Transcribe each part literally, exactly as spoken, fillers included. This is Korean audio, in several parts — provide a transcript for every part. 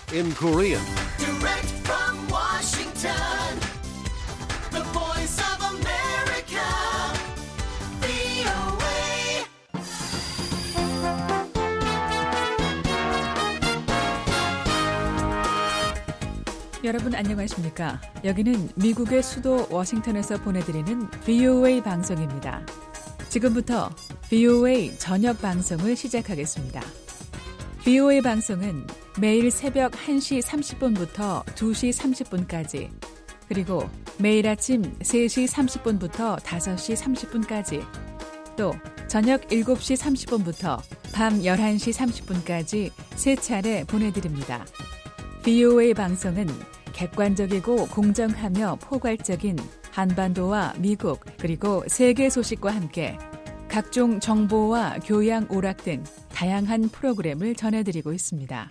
in Korean. Direct from Washington, the voice of America, 브이오에이. 여러분 안녕하십니까? 여기는 미국의 수도 워싱턴에서 보내드리는 브이오에이 방송입니다. 지금부터 브이오에이 저녁 방송을 시작하겠습니다. 브이오에이 방송은 매일 새벽 한 시 삼십 분부터 두 시 삼십 분까지, 그리고 매일 아침 세 시 삼십 분부터 다섯 시 삼십 분까지, 또 저녁 일곱 시 삼십 분부터 밤 열한 시 삼십 분까지 세 차례 보내드립니다. 브이오에이 방송은 객관적이고 공정하며 포괄적인 한반도와 미국 그리고 세계 소식과 함께 각종 정보와 교양 오락 등 다양한 프로그램을 전해드리고 있습니다.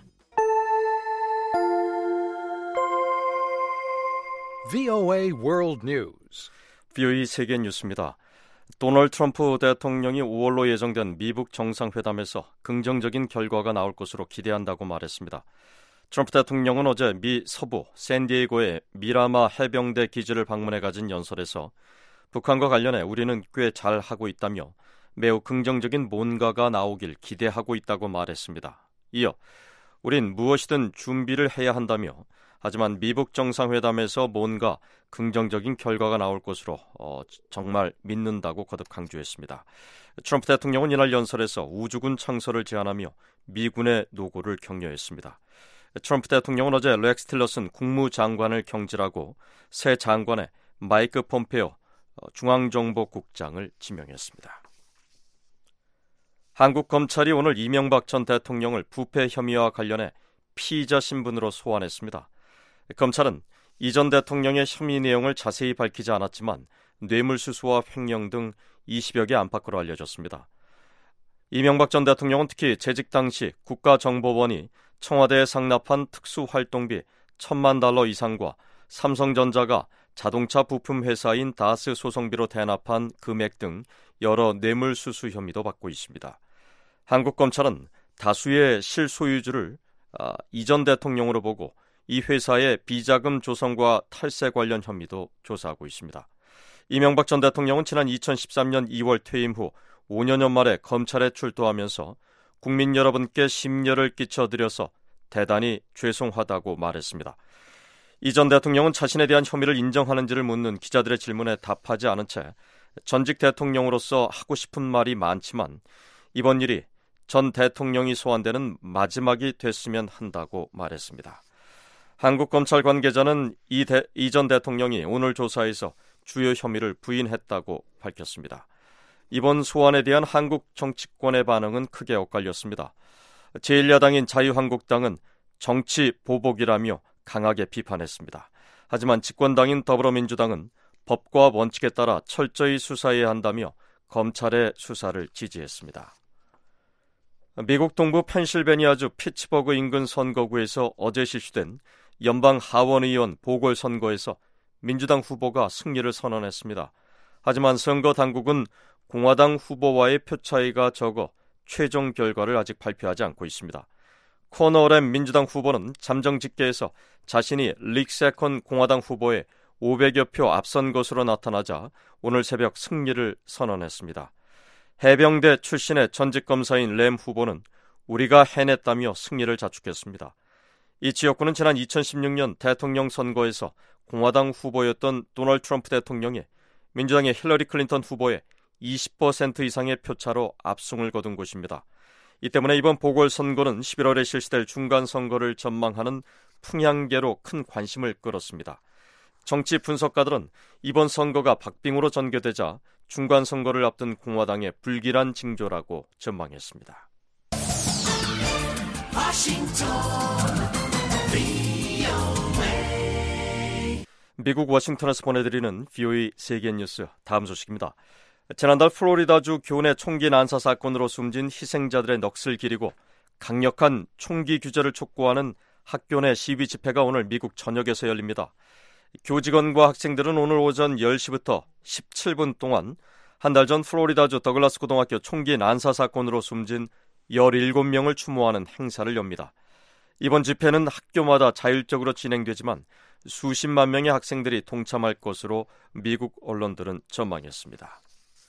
브이오에이 World News. 브이오에이 세계 뉴스입니다. 도널드 트럼프 대통령이 오월로 예정된 미국 정상회담에서 긍정적인 결과가 나올 것으로 기대한다고 말했습니다. 트럼프 대통령은 어제 미 서부 샌디에이고의 미라마 해병대 기지를 방문해 가진 연설에서 북한과 관련해 우리는 꽤 잘하고 있다며 매우 긍정적인 뭔가가 나오길 기대하고 있다고 말했습니다. 이어 우린 무엇이든 준비를 해야 한다며, 하지만 미북 정상회담에서 뭔가 긍정적인 결과가 나올 것으로 어, 정말 믿는다고 거듭 강조했습니다. 트럼프 대통령은 이날 연설에서 우주군 창설을 제안하며 미군의 노고를 격려했습니다. 트럼프 대통령은 어제 렉스 틸러슨 국무장관을 경질하고 새 장관에 마이크 폼페오 중앙정보국장을 지명했습니다. 한국 검찰이 오늘 이명박 전 대통령을 부패 혐의와 관련해 피의자 신분으로 소환했습니다. 검찰은 이 전 대통령의 혐의 내용을 자세히 밝히지 않았지만 뇌물수수와 횡령 등 이십여 개 안팎으로 알려졌습니다. 이명박 전 대통령은 특히 재직 당시 국가정보원이 청와대에 상납한 특수활동비 천만 달러 이상과 삼성전자가 자동차 부품 회사인 다스 소송비로 대납한 금액 등 여러 뇌물수수 혐의도 받고 있습니다. 한국검찰은 다수의 실소유주를 아, 이 전 대통령으로 보고 이 회사의 비자금 조성과 탈세 관련 혐의도 조사하고 있습니다. 이명박 전 대통령은 지난 이천십삼 년 이월 퇴임 후 오 년여 만에 검찰에 출두하면서 국민 여러분께 심려를 끼쳐드려서 대단히 죄송하다고 말했습니다. 이 전 대통령은 자신에 대한 혐의를 인정하는지를 묻는 기자들의 질문에 답하지 않은 채 전직 대통령으로서 하고 싶은 말이 많지만 이번 일이 전 대통령이 소환되는 마지막이 됐으면 한다고 말했습니다. 한국 검찰 관계자는 이, 이 전 대통령이 오늘 조사에서 주요 혐의를 부인했다고 밝혔습니다. 이번 소환에 대한 한국 정치권의 반응은 크게 엇갈렸습니다. 제일 야당인 자유한국당은 정치 보복이라며 강하게 비판했습니다. 하지만 집권당인 더불어민주당은 법과 원칙에 따라 철저히 수사해야 한다며 검찰의 수사를 지지했습니다. 미국 동부 펜실베니아주 피츠버그 인근 선거구에서 어제 실시된 연방 하원의원 보궐선거에서 민주당 후보가 승리를 선언했습니다. 하지만 선거 당국은 공화당 후보와의 표 차이가 적어 최종 결과를 아직 발표하지 않고 있습니다. 코너램 민주당 후보는 잠정 집계에서 자신이 릭 세컨 공화당 후보에 오백여 표 앞선 것으로 나타나자 오늘 새벽 승리를 선언했습니다. 해병대 출신의 전직 검사인 램 후보는 우리가 해냈다며 승리를 자축했습니다. 이 지역구는 지난 이천십육 년 대통령 선거에서 공화당 후보였던 도널드 트럼프 대통령이 민주당의 힐러리 클린턴 후보에 이십 퍼센트 이상의 표차로 압승을 거둔 곳입니다. 이 때문에 이번 보궐선거는 십일월에 실시될 중간선거를 전망하는 풍향계로 큰 관심을 끌었습니다. 정치 분석가들은 이번 선거가 박빙으로 전개되자 중간선거를 앞둔 공화당의 불길한 징조라고 전망했습니다. 워싱턴, 브이오에이. 미국 워싱턴에서 보내드리는 브이오에이 세계 뉴스 다음 소식입니다. 지난달 플로리다주 교내 총기 난사 사건으로 숨진 희생자들의 넋을 기리고 강력한 총기 규제를 촉구하는 학교 내 시위 집회가 오늘 미국 전역에서 열립니다. 교직원과 학생들은 오늘 오전 열 시부터 십칠 분 동안 한 달 전 플로리다주 더글라스 고등학교 총기 난사 사건으로 숨진 열일곱 명을 추모하는 행사를 엽니다. 이번 집회는 학교마다 자율적으로 진행되지만 수십만 명의 학생들이 동참할 것으로 미국 언론들은 전망했습니다.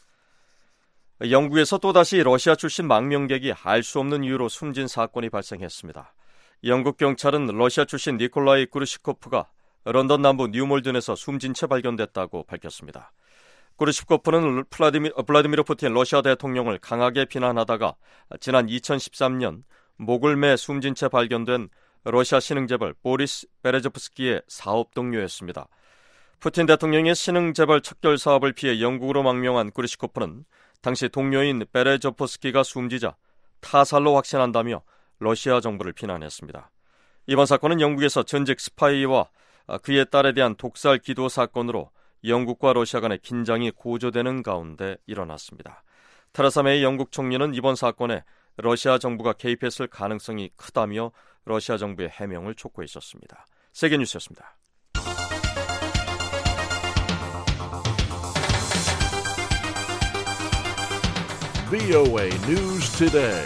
영국에서 또다시 러시아 출신 망명객이 알 수 없는 이유로 숨진 사건이 발생했습니다. 영국 경찰은 러시아 출신 니콜라이 구르시코프가 런던 남부 뉴몰든에서 숨진 채 발견됐다고 밝혔습니다. 구르시코프는 플라디미, 블라디미르 푸틴 러시아 대통령을 강하게 비난하다가 지난 이천십삼 년 목을 매 숨진 채 발견된 러시아 신흥재벌 보리스 베레조프스키의 사업 동료였습니다. 푸틴 대통령의 신흥재벌 척결 사업을 피해 영국으로 망명한 구르시코프는 당시 동료인 베레조프스키가 숨지자 타살로 확신한다며 러시아 정부를 비난했습니다. 이번 사건은 영국에서 전직 스파이와 그의 딸에 대한 독살 기도 사건으로 영국과 러시아 간의 긴장이 고조되는 가운데 일어났습니다. 테레사 메이 영국 총리는 이번 사건에 러시아 정부가 개입했을 가능성이 크다며 러시아 정부의 해명을 촉구했었습니다. 세계뉴스였습니다. 브이오에이 News Today.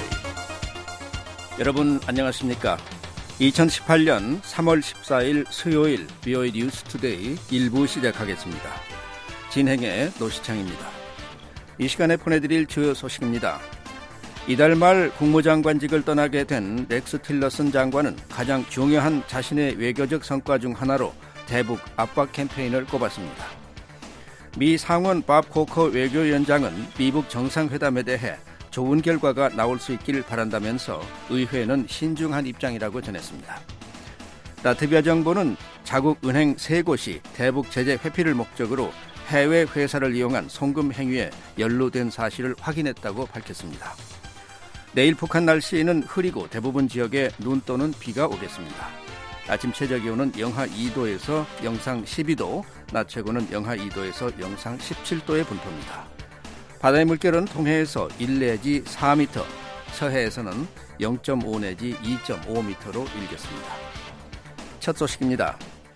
여러분 안녕하십니까? 이천십팔 년 삼월 십사일 수요일 브이오에이 뉴스 투데이 일 부 시작하겠습니다. 진행의 노시창입니다. 이 시간에 보내드릴 주요 소식입니다. 이달 말 국무장관직을 떠나게 된 렉스 틸러슨 장관은 가장 중요한 자신의 외교적 성과 중 하나로 대북 압박 캠페인을 꼽았습니다. 미 상원 밥 코커 외교위원장은 미북 정상회담에 대해 좋은 결과가 나올 수 있길 바란다면서 의회는 신중한 입장이라고 전했습니다. 라트비아 정부는 자국 은행 세 곳이 대북 제재 회피를 목적으로 해외 회사를 이용한 송금 행위에 연루된 사실을 확인했다고 밝혔습니다. 내일 북한 날씨는 흐리고 대부분 지역에 눈 또는 비가 오겠습니다. 아침 최저기온은 영하 이 도에서 영상 십이 도, 낮 최고는 영하 이 도에서 영상 십칠 도의 분포입니다. 바다의 물결은 동해에서 일 내지 사 미터, 서해에서는 영 점 오 내지 이 점 오 미터로 일겠습니다. 첫 소식입니다.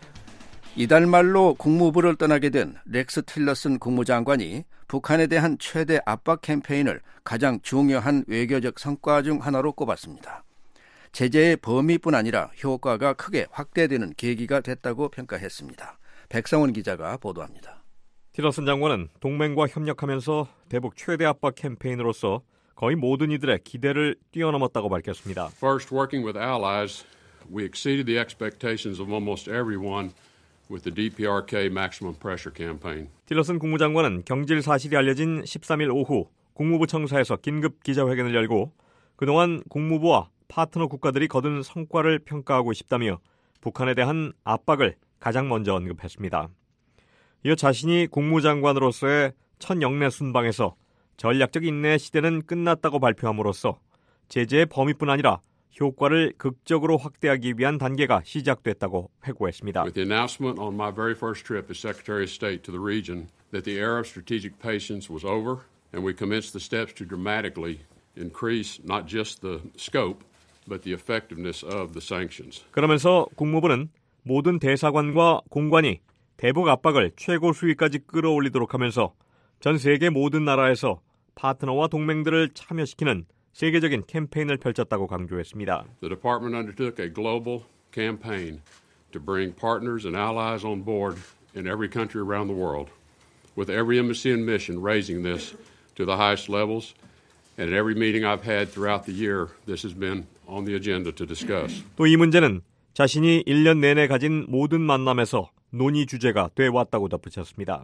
이달 말로 국무부를 떠나게 된 렉스 틸러슨 국무장관이 북한에 대한 최대 압박 캠페인을 가장 중요한 외교적 성과 중 하나로 꼽았습니다. 제재의 범위뿐 아니라 효과가 크게 확대되는 계기가 됐다고 평가했습니다. 백성원 기자가 보도합니다. 틸러슨 장관은 동맹과 협력하면서 대북 최대 압박 캠페인으로서 거의 모든 이들의 기대를 뛰어넘었다고 밝혔습니다. First, working with allies, we exceeded the expectations of almost everyone with the 디피아르케이 Maximum Pressure Campaign. 틸러슨 국무장관은 경질 사실이 알려진 십삼일 오후 국무부 청사에서 긴급 기자회견을 열고 그동안 국무부와 파트너 국가들이 거둔 성과를 평가하고 싶다며 북한에 대한 압박을 가장 먼저 언급했습니다. 이어 자신이 국무장관으로서의 첫 영내 순방에서 전략적 인내 시대는 끝났다고 발표함으로써 제재의 범위뿐 아니라 효과를 극적으로 확대하기 위한 단계가 시작됐다고 회고했습니다. With the announcement on my very first trip as Secretary of State to the region that the era of strategic patience was over and we commenced the steps to dramatically increase not just the scope but the effectiveness of the sanctions. 그러면서 국무부는 모든 대사관과 공관이 대북 압박을 최고 수위까지 끌어올리도록 하면서 전 세계 모든 나라에서 파트너와 동맹들을 참여시키는 세계적인 캠페인을 펼쳤다고 강조했습니다. The department undertook a global campaign to bring partners and allies on board in every country around the world, with every embassy and mission raising this to the highest levels. And at every meeting I've had throughout the year, this has been on the agenda to discuss. 또 이 문제는 자신이 일 년 내내 가진 모든 만남에서 논의 주제가 돼왔다고 덧붙였습니다.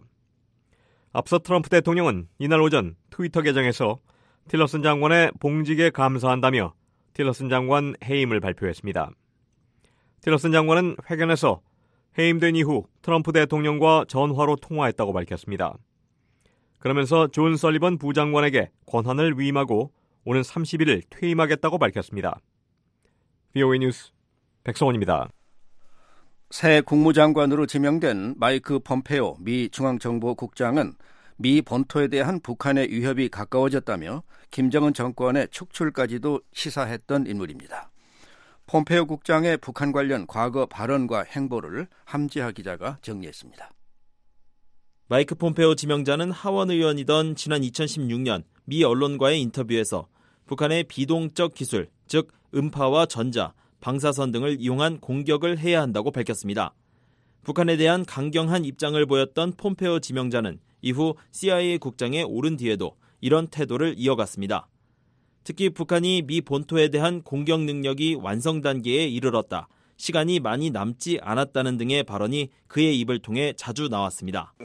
앞서 트럼프 대통령은 이날 오전 트위터 계정에서 틸러슨 장관의 봉직에 감사한다며 틸러슨 장관 해임을 발표했습니다. 틸러슨 장관은 회견에서 해임된 이후 트럼프 대통령과 전화로 통화했다고 밝혔습니다. 그러면서 존 설리번 부장관에게 권한을 위임하고 오는 삼십일일 퇴임하겠다고 밝혔습니다. 브이오에이 뉴스 백성원입니다. 새 국무장관으로 지명된 마이크 폼페오 미 중앙정보국장은 미 본토에 대한 북한의 위협이 가까워졌다며 김정은 정권의 축출까지도 시사했던 인물입니다. 폼페오 국장의 북한 관련 과거 발언과 행보를 함지하 기자가 정리했습니다. 마이크 폼페오 지명자는 하원 의원이던 지난 이천십육 년 미 언론과의 인터뷰에서 북한의 비동적 기술, 즉 음파와 전자, 방사선 등을 이용한 공격을 해야 한다고 밝혔습니다. 북한에 대한 강경한 입장을 보였던 폼페오 지명자는 이후 씨아이에이 국장에 오른 뒤에도 이런 태도를 이어갔습니다. 특히 북한이 미 본토에 대한 공격 능력이 완성 단계에 이르렀다, 시간이 많이 남지 않았다는 등의 발언이 그의 입을 통해 자주 나왔습니다.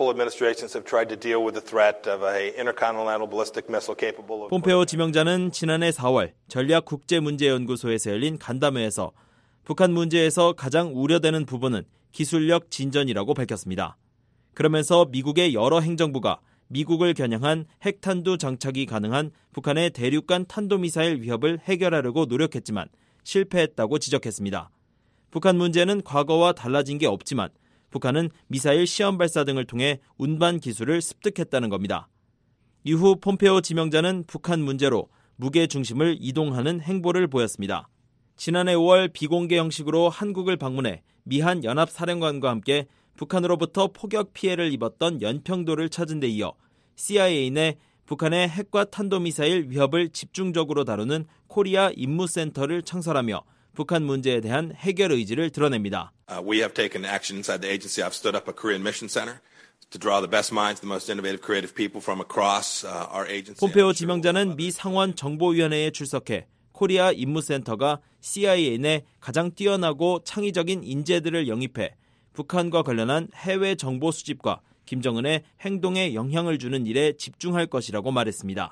폼페오 지명자는 지난해 사월 전략국제문제연구소에서 열린 간담회에서 북한 문제에서 가장 우려되는 부분은 기술력 진전이라고 밝혔습니다. 그러면서 미국의 여러 행정부가 미국을 겨냥한 핵탄두 장착이 가능한 북한의 대륙간 탄도미사일 위협을 해결하려고 노력했지만 실패했다고 지적했습니다. 북한 문제는 과거와 달라진 게 없지만 북한은 미사일 시험 발사 등을 통해 운반 기술을 습득했다는 겁니다. 이후 폼페오 지명자는 북한 문제로 무게 중심을 이동하는 행보를 보였습니다. 지난해 오월 비공개 형식으로 한국을 방문해 미한 연합사령관과 함께 북한으로부터 포격 피해를 입었던 연평도를 찾은 데 이어 씨아이에이 내 북한의 핵과 탄도미사일 위협을 집중적으로 다루는 코리아 임무센터를 창설하며 북한 문제에 대한 해결 의지를 드러냅니다. Uh, we have taken action inside the agency. I've stood up a Korean mission center to draw the best minds, the most innovative, creative people from across uh, our agency. 폼페오 지명자는 미 상원 정보위원회에 출석해 코리아 임무센터가 씨아이에이 내 가장 뛰어나고 창의적인 인재들을 영입해 북한과 관련한 해외 정보 수집과 김정은의 행동에 영향을 주는 일에 집중할 것이라고 말했습니다.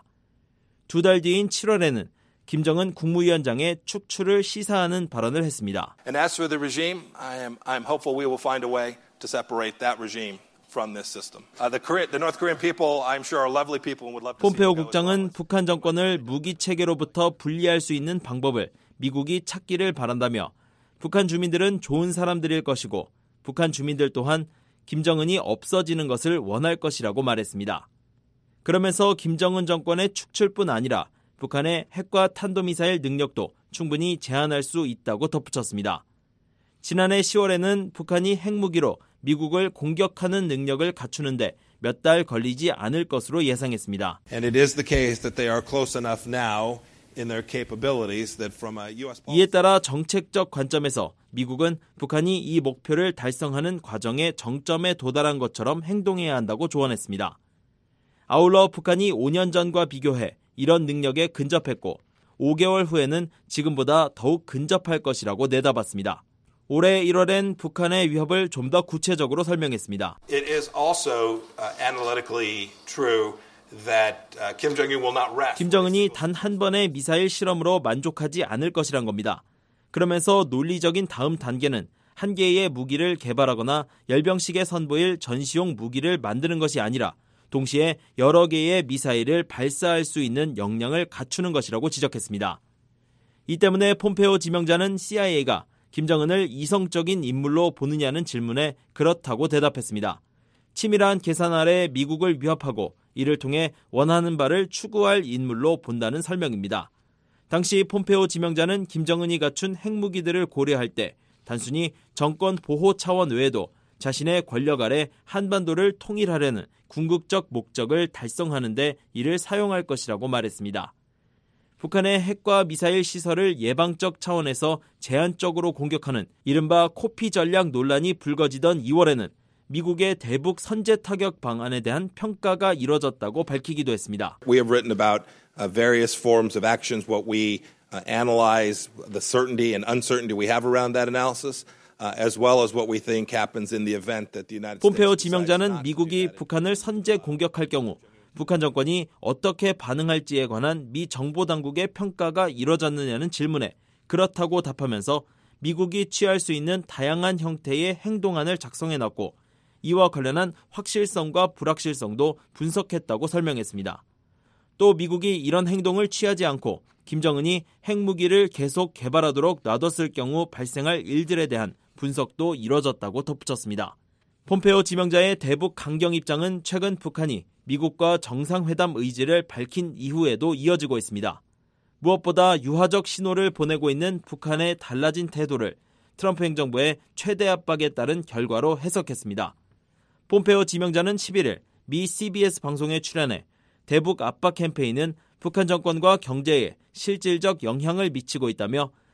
두 달 뒤인 칠월에는 김정은 국무위원장의 축출을 시사하는 발언을 했습니다. And as for the regime, I am I am hopeful we will find a way to separate that regime from this system. Uh, the Korean, the North Korean people, I'm sure are lovely people and would love to see. 폼페오 국장은 북한 정권을 무기 체계로부터 분리할 수 있는 방법을 미국이 찾기를 바란다며 북한 주민들은 좋은 사람들일 것이고 북한 주민들 또한 김정은이 없어지는 것을 원할 것이라고 말했습니다. 그러면서 김정은 정권의 축출뿐 아니라 북한의 핵과 탄도미사일 능력도 충분히 제한할 수 있다고 덧붙였습니다. 지난해 시월에는 북한이 핵무기로 미국을 공격하는 능력을 갖추는데 몇 달 걸리지 않을 것으로 예상했습니다. And it is the case that they are close enough now in their capabilities that from a U S 이에 따라 정책적 관점에서 미국은 북한이 이 목표를 달성하는 과정의 정점에 도달한 것처럼 행동해야 한다고 조언했습니다. 아울러 북한이 오 년 전과 비교해 이런 능력에 근접했고 오 개월 후에는 지금보다 더욱 근접할 것이라고 내다봤습니다. 올해 일월엔 북한의 위협을 좀 더 구체적으로 설명했습니다. It is also uh, analytically true that uh, Kim Jong-un will not rest. 김정은이 단 한 번의 미사일 실험으로 만족하지 않을 것이란 겁니다. 그러면서 논리적인 다음 단계는 한 개의 무기를 개발하거나 열병식에 선보일 전시용 무기를 만드는 것이 아니라 동시에 여러 개의 미사일을 발사할 수 있는 역량을 갖추는 것이라고 지적했습니다. 이 때문에 폼페오 지명자는 씨아이에이가 김정은을 이성적인 인물로 보느냐는 질문에 그렇다고 대답했습니다. 치밀한 계산 아래 미국을 위협하고 이를 통해 원하는 바를 추구할 인물로 본다는 설명입니다. 당시 폼페오 지명자는 김정은이 갖춘 핵무기들을 고려할 때 단순히 정권 보호 차원 외에도 자신의 권력 아래 한반도를 통일하려는 궁극적 목적을 달성하는 데 이를 사용할 것이라고 말했습니다. 북한의 핵과 미사일 시설을 예방적 차원에서 제한적으로 공격하는 이른바 코피 전략 논란이 불거지던 이월에는 미국의 대북 선제 타격 방안에 대한 평가가 이뤄졌다고 밝히기도 했습니다. We have written about uh, various forms of actions, what we uh, analyze, the certainty and uncertainty we have around that analysis. Uh, as well as what we think happens in the event that the United States. 폼페오 지명자는 미국이 북한을 선제 공격할 경우 북한 정권이 어떻게 반응할지에 관한 미 정보 당국의 평가가 이뤄졌느냐는 질문에 그렇다고 답하면서 미국이 취할 수 있는 다양한 형태의 행동안을 작성해놨고 이와 관련한 확실성과 불확실성도 분석했다고 설명했습니다. 또 미국이 이런 행동을 취하지 않고 김정은이 핵무기를 계속 개발하도록 놔뒀을 경우 발생할 일들에 대한 분석도 이뤄졌다고 덧붙였습니다. 폼페오 지명자의 대북 강경 입장은 최근 북한이 미국과 정상회담 의지를 밝힌 이후에도 이어지고 있습니다. 무엇보다 유화적 신호를 보내고 있는 북한의 달라진 태도를 트럼프 행정부의 최대 압박에 따른 결과로 해석했습니다. 폼페오 지명자는 십일일 미 씨비에스 방송에 출연해 대북 압박 캠페인은 북한 정권과 경제에 실질적 영향을 미치고 있다며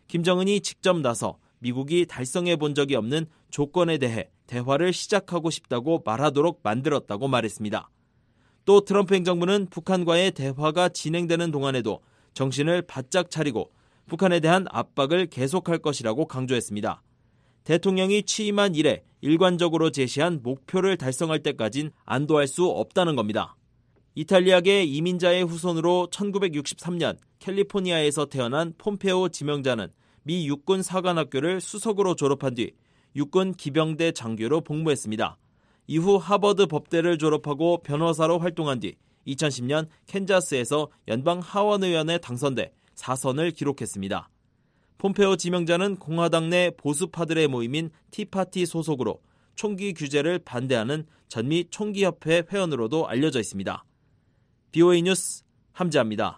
김정은이 직접 나서 미국이 달성해 본 적이 없는 조건에 대해 대화를 시작하고 싶다고 말하도록 만들었다고 말했습니다. 또 트럼프 행정부는 북한과의 대화가 진행되는 동안에도 정신을 바짝 차리고 북한에 대한 압박을 계속할 것이라고 강조했습니다. 대통령이 취임한 이래 일관적으로 제시한 목표를 달성할 때까진 안도할 수 없다는 겁니다. 이탈리아계 이민자의 후손으로 천구백육십삼 년 캘리포니아에서 태어난 폼페오 지명자는 미 육군 사관학교를 수석으로 졸업한 뒤 육군 기병대 장교로 복무했습니다. 이후 하버드 법대를 졸업하고 변호사로 활동한 뒤 이천십 년 캔자스에서 연방 하원의원에 당선돼 사 선을 기록했습니다. 폼페오 지명자는 공화당 내 보수파들의 모임인 티파티 소속으로 총기 규제를 반대하는 전미 총기협회 회원으로도 알려져 있습니다. 비오에이 뉴스 함재합니다.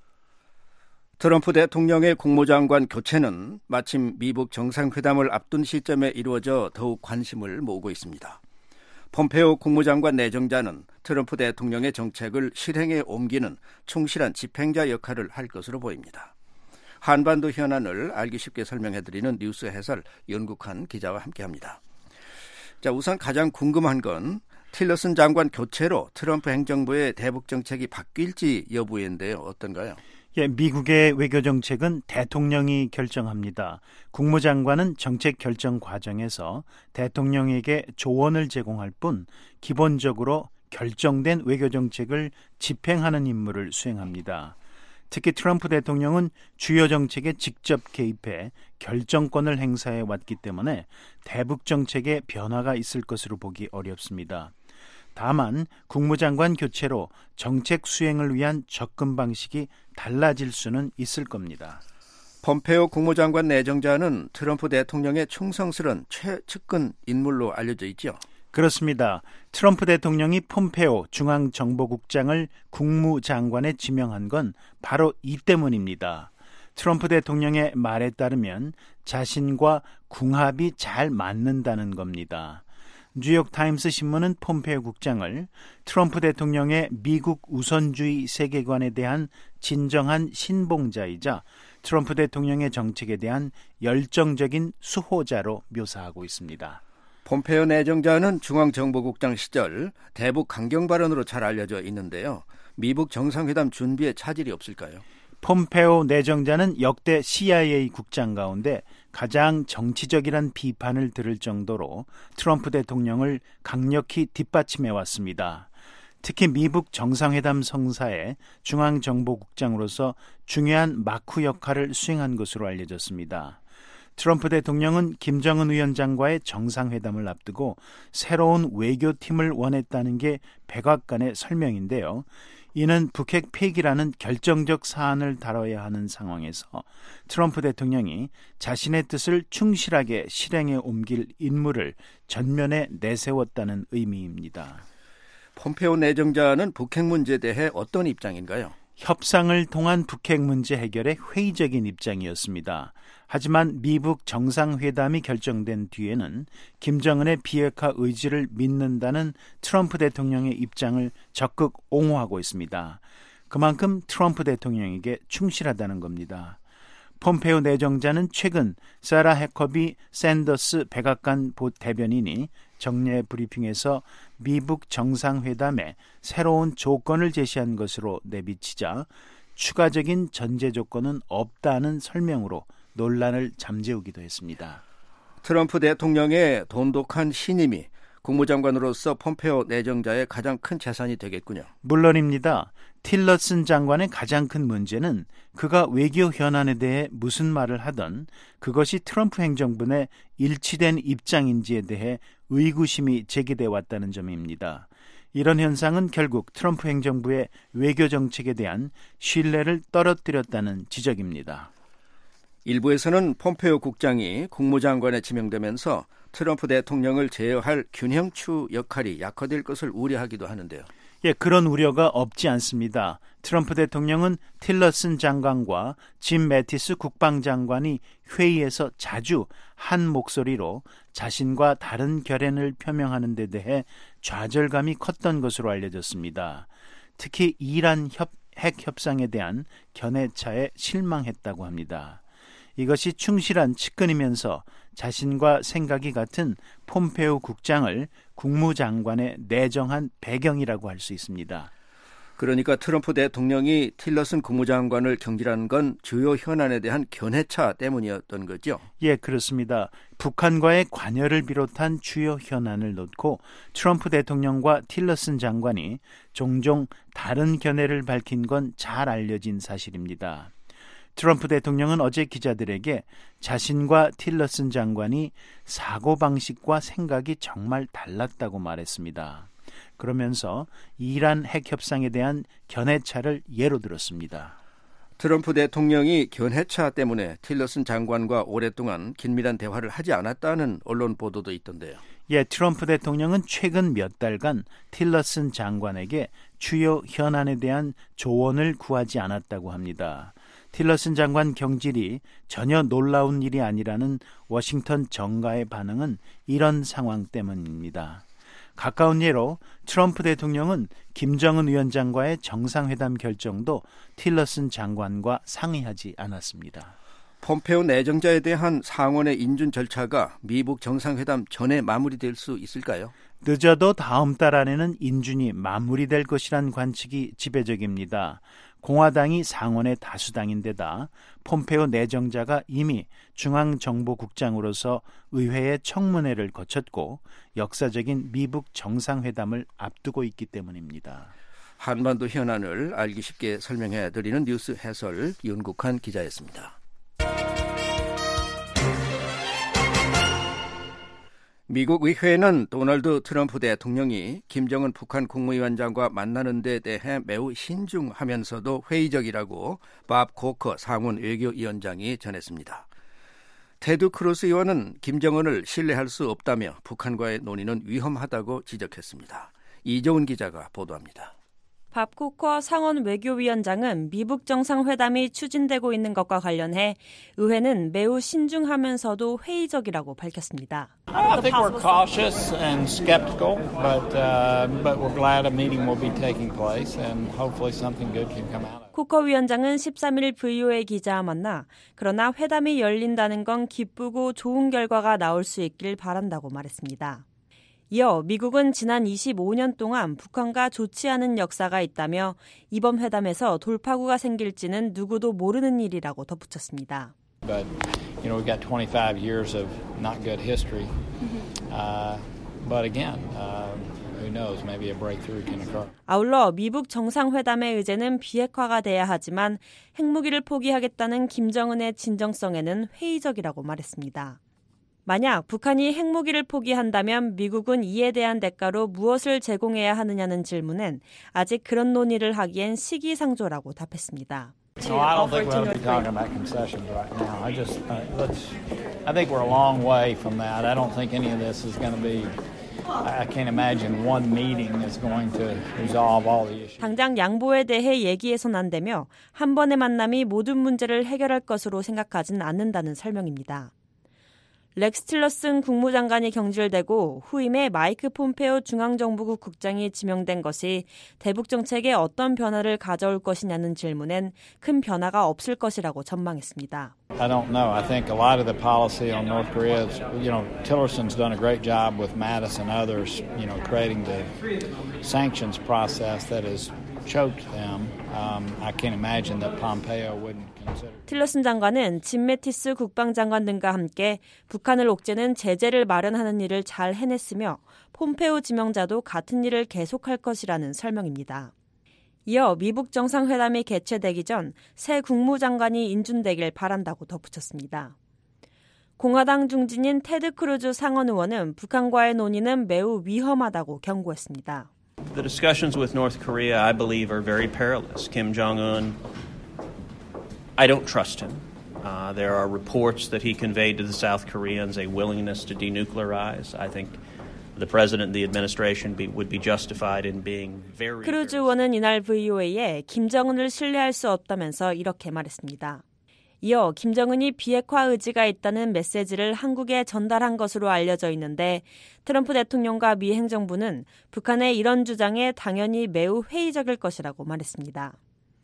트럼프 대통령의 국무장관 교체는 마침 미북 정상회담을 앞둔 시점에 이루어져 더욱 관심을 모으고 있습니다. 폼페오 국무장관 내정자는 트럼프 대통령의 정책을 실행에 옮기는 충실한 집행자 역할을 할 것으로 보입니다. 한반도 현안을 알기 쉽게 설명해드리는 뉴스 해설 연국한 기자와 함께합니다. 자, 우선 가장 궁금한 건 틸러슨 장관 교체로 트럼프 행정부의 대북 정책이 바뀔지 여부인데요. 어떤가요? 예, 미국의 외교 정책은 대통령이 결정합니다. 국무장관은 정책 결정 과정에서 대통령에게 조언을 제공할 뿐 기본적으로 결정된 외교 정책을 집행하는 임무를 수행합니다. 특히 트럼프 대통령은 주요 정책에 직접 개입해 결정권을 행사해 왔기 때문에 대북 정책에 변화가 있을 것으로 보기 어렵습니다. 다만 국무장관 교체로 정책 수행을 위한 접근 방식이 달라질 수는 있을 겁니다. 폼페오 국무장관 내정자는 트럼프 대통령의 충성스러운 최측근 인물로 알려져 있죠. 그렇습니다. 트럼프 대통령이 폼페오 중앙정보국장을 국무장관에 지명한 건 바로 이 때문입니다. 트럼프 대통령의 말에 따르면 자신과 궁합이 잘 맞는다는 겁니다. 뉴욕타임스 신문은 폼페오 국장을 트럼프 대통령의 미국 우선주의 세계관에 대한 진정한 신봉자이자 트럼프 대통령의 정책에 대한 열정적인 수호자로 묘사하고 있습니다. 폼페오 내정자는 중앙정보국장 시절 대북 강경 발언으로 잘 알려져 있는데요. 미북 정상회담 준비에 차질이 없을까요? 폼페오 내정자는 역대 씨아이에이 국장 가운데 가장 정치적이란 비판을 들을 정도로 트럼프 대통령을 강력히 뒷받침해왔습니다. 특히 미북 정상회담 성사에 중앙정보국장으로서 중요한 마쿠 역할을 수행한 것으로 알려졌습니다. 트럼프 대통령은 김정은 위원장과의 정상회담을 앞두고 새로운 외교팀을 원했다는 게 백악관의 설명인데요. 이는 북핵 폐기라는 결정적 사안을 다뤄야 하는 상황에서 트럼프 대통령이 자신의 뜻을 충실하게 실행에 옮길 임무를 전면에 내세웠다는 의미입니다. 폼페오 내정자는 북핵 문제에 대해 어떤 입장인가요? 협상을 통한 북핵 문제 해결에 회의적인 입장이었습니다. 하지만 미북 정상회담이 결정된 뒤에는 김정은의 비핵화 의지를 믿는다는 트럼프 대통령의 입장을 적극 옹호하고 있습니다. 그만큼 트럼프 대통령에게 충실하다는 겁니다. 폼페오 내정자는 최근 사라 해커비 샌더스 백악관 대변인이 정례 브리핑에서 미북 정상회담에 새로운 조건을 제시한 것으로 내비치자 추가적인 전제 조건은 없다는 설명으로 논란을 잠재우기도 했습니다. 트럼프 대통령의 돈독한 신임이 국무장관으로서 폼페오 내정자의 가장 큰 재산이 되겠군요. 물론입니다. 틸러슨 장관의 가장 큰 문제는 그가 외교 현안에 대해 무슨 말을 하던 그것이 트럼프 행정부 내 일치된 입장인지에 대해 의구심이 제기돼 왔다는 점입니다. 이런 현상은 결국 트럼프 행정부의 외교 정책에 대한 신뢰를 떨어뜨렸다는 지적입니다. 일부에서는 폼페오 국장이 국무장관에 지명되면서 트럼프 대통령을 제어할 균형추 역할이 약화될 것을 우려하기도 하는데요. 예, 그런 우려가 없지 않습니다. 트럼프 대통령은 틸러슨 장관과 짐 매티스 국방장관이 회의에서 자주 한 목소리로 자신과 다른 결연을 표명하는 데 대해 좌절감이 컸던 것으로 알려졌습니다. 특히 이란 협, 핵 협상에 대한 견해차에 실망했다고 합니다. 이것이 충실한 측근이면서 자신과 생각이 같은 폼페오 국장을 국무장관에 내정한 배경이라고 할 수 있습니다. 그러니까 트럼프 대통령이 틸러슨 국무장관을 경질한 건 주요 현안에 대한 견해차 때문이었던 거죠? 예, 그렇습니다. 북한과의 관여를 비롯한 주요 현안을 놓고 트럼프 대통령과 틸러슨 장관이 종종 다른 견해를 밝힌 건 잘 알려진 사실입니다. 트럼프 대통령은 어제 기자들에게 자신과 틸러슨 장관이 사고방식과 생각이 정말 달랐다고 말했습니다. 그러면서 이란 핵 협상에 대한 견해차를 예로 들었습니다. 트럼프 대통령이 견해차 때문에 틸러슨 장관과 오랫동안 긴밀한 대화를 하지 않았다는 언론 보도도 있던데요. 예, 트럼프 대통령은 최근 몇 달간 틸러슨 장관에게 주요 현안에 대한 조언을 구하지 않았다고 합니다. 틸러슨 장관 경질이 전혀 놀라운 일이 아니라는 워싱턴 정가의 반응은 이런 상황 때문입니다. 가까운 예로 트럼프 대통령은 김정은 위원장과의 정상회담 결정도 틸러슨 장관과 상의하지 않았습니다. 폼페오 내정자에 대한 상원의 인준 절차가 미북 정상회담 전에 마무리될 수 있을까요? 늦어도 다음 달 안에는 인준이 마무리될 것이란 관측이 지배적입니다. 공화당이 상원의 다수당인데다 폼페오 내정자가 이미 중앙정보국장으로서 의회의 청문회를 거쳤고 역사적인 미북 정상회담을 앞두고 있기 때문입니다. 한반도 현안을 알기 쉽게 설명해 드리는 뉴스 해설 윤국한 기자였습니다. 미국 의회는 도널드 트럼프 대통령이 김정은 북한 국무위원장과 만나는 데 대해 매우 신중하면서도 회의적이라고 밥 코커 상원 외교위원장이 전했습니다. 테드 크루스 의원은 김정은을 신뢰할 수 없다며 북한과의 논의는 위험하다고 지적했습니다. 이조은 기자가 보도합니다. 밥 코커 상원 외교위원장은 미북 정상회담이 추진되고 있는 것과 관련해 의회는 매우 신중하면서도 회의적이라고 밝혔습니다. I think we're cautious and skeptical, but uh, but we're glad a meeting will be taking place and hopefully something good can come out of it. 코커 위원장은 십삼 일 브이오에이 기자와 만나 그러나 회담이 열린다는 건 기쁘고 좋은 결과가 나올 수 있길 바란다고 말했습니다. 이어 미국은 지난 이십오 년 동안 북한과 좋지 않은 역사가 있다며 이번 회담에서 돌파구가 생길지는 누구도 모르는 일이라고 덧붙였습니다. But you know we've got twenty-five years of not good history. Uh, but again, uh, who knows? Maybe a breakthrough can occur. 아울러 미북 정상회담의 의제는 비핵화가 돼야 하지만 핵무기를 포기하겠다는 김정은의 진정성에는 회의적이라고 말했습니다. 만약 북한이 핵무기를 포기한다면 미국은 이에 대한 대가로 무엇을 제공해야 하느냐는 질문엔 아직 그런 논의를 하기엔 시기상조라고 답했습니다. No, I don't think we'll be talking about concessions right now. I just uh, let's. I think we're a long way from that. I don't think any of this is going to be. I can't imagine one meeting is going to resolve all the issues. 당장 양보에 대해 얘기해선 안 되며 한 번의 만남이 모든 문제를 해결할 것으로 생각하진 않는다는 설명입니다. 렉스 틸러슨 국무장관이 경질되고 후임에 마이크 폼페오 중앙정보국 국장이 지명된 것이 대북 정책에 어떤 변화를 가져올 것이냐는 질문엔 큰 변화가 없을 것이라고 전망했습니다. I don't know. I think a lot of the policy on North Korea is, you know, Tillerson's done a great job with Mattis and others, you know, creating the sanctions process that has choked them. Um, I can't imagine that Pompeo wouldn't consider. 틸러슨 장관은 짐 매티스 국방장관 등과 함께 북한을 옥죄는 제재를 마련하는 일을 잘 해냈으며 폼페오 지명자도 같은 일을 계속할 것이라는 설명입니다. 이어 미북 정상회담이 개최되기 전 새 국무장관이 인준되길 바란다고 덧붙였습니다. 공화당 중진인 테드 크루즈 상원 의원은 북한과의 논의는 매우 위험하다고 경고했습니다. The discussions with North Korea, I believe, are very perilous. Kim Jong-un, I don't trust him. Uh, there are reports that he conveyed to the South Koreans a willingness to denuclearize. I think the president and the administration be, would be justified in being very... 크루즈 의원은 이날 브이오에이에 김정은을 신뢰할 수 없다면서 이렇게 말했습니다. 이어 김정은이 비핵화 의지가 있다는 메시지를 한국에 전달한 것으로 알려져 있는데 트럼프 대통령과 미 행정부는 북한의 이런 주장에 당연히 매우 회의적일 것이라고 말했습니다.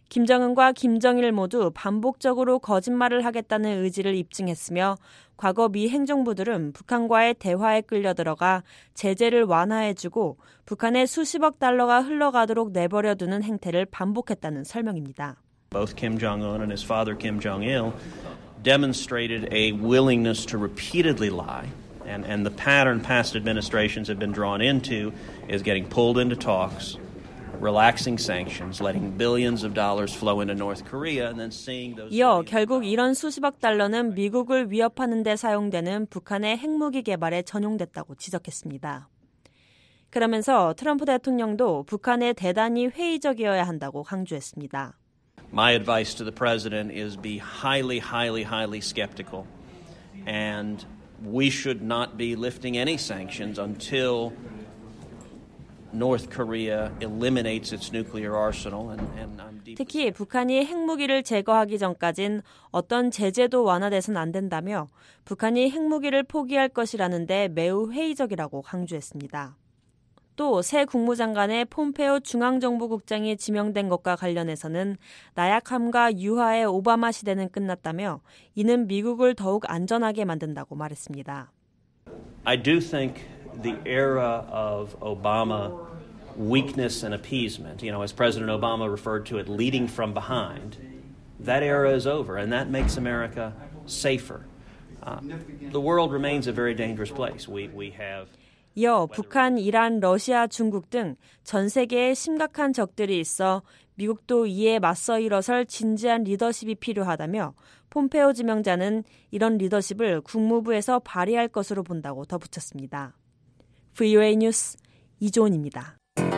김정은과 김정일 모두 반복적으로 거짓말을 하겠다는 의지를 입증했으며 과거 미 행정부들은 북한과의 대화에 끌려들어가 제재를 완화해주고 북한의 수십억 달러가 흘러가도록 내버려두는 행태를 반복했다는 설명입니다. Both Kim Jong-un and his father Kim Jong-il demonstrated a willingness to repeatedly lie. And, and the pattern past administrations have been drawn into is getting pulled into talks, relaxing sanctions, letting billions of dollars flow into North Korea, and then seeing those. 이어 결국 이런 수십억 달러는 미국을 위협하는 데 사용되는 북한의 핵무기 개발에 전용됐다고 지적했습니다. 그러면서 트럼프 대통령도 북한에 대단히 회의적이어야 한다고 강조했습니다. My advice to the president is be highly, highly, highly skeptical, and we should not be lifting any sanctions until North Korea eliminates its nuclear arsenal. And, and I'm deep... 특히 북한이 핵무기를 제거하기 전까진 어떤 제재도 완화돼선 안 된다며 북한이 핵무기를 포기할 것이라는데 매우 회의적이라고 강조했습니다. 또 새 국무장관의 폼페오 중앙정보국장이 지명된 것과 관련해서는 나약함과 유화의 오바마 시대는 끝났다며 이는 미국을 더욱 안전하게 만든다고 말했습니다. I do think the era of Obama weakness and appeasement, you know, as President Obama referred to it, leading from behind, that era is over, and that makes America safer. Uh, the world remains a very dangerous place. We we have 이어 북한, 이란, 러시아, 중국 등 전 세계에 심각한 적들이 있어 미국도 이에 맞서 일어설 진지한 리더십이 필요하다며 폼페오 지명자는 이런 리더십을 국무부에서 발휘할 것으로 본다고 덧붙였습니다. 브이오에이 뉴스 이조은입니다.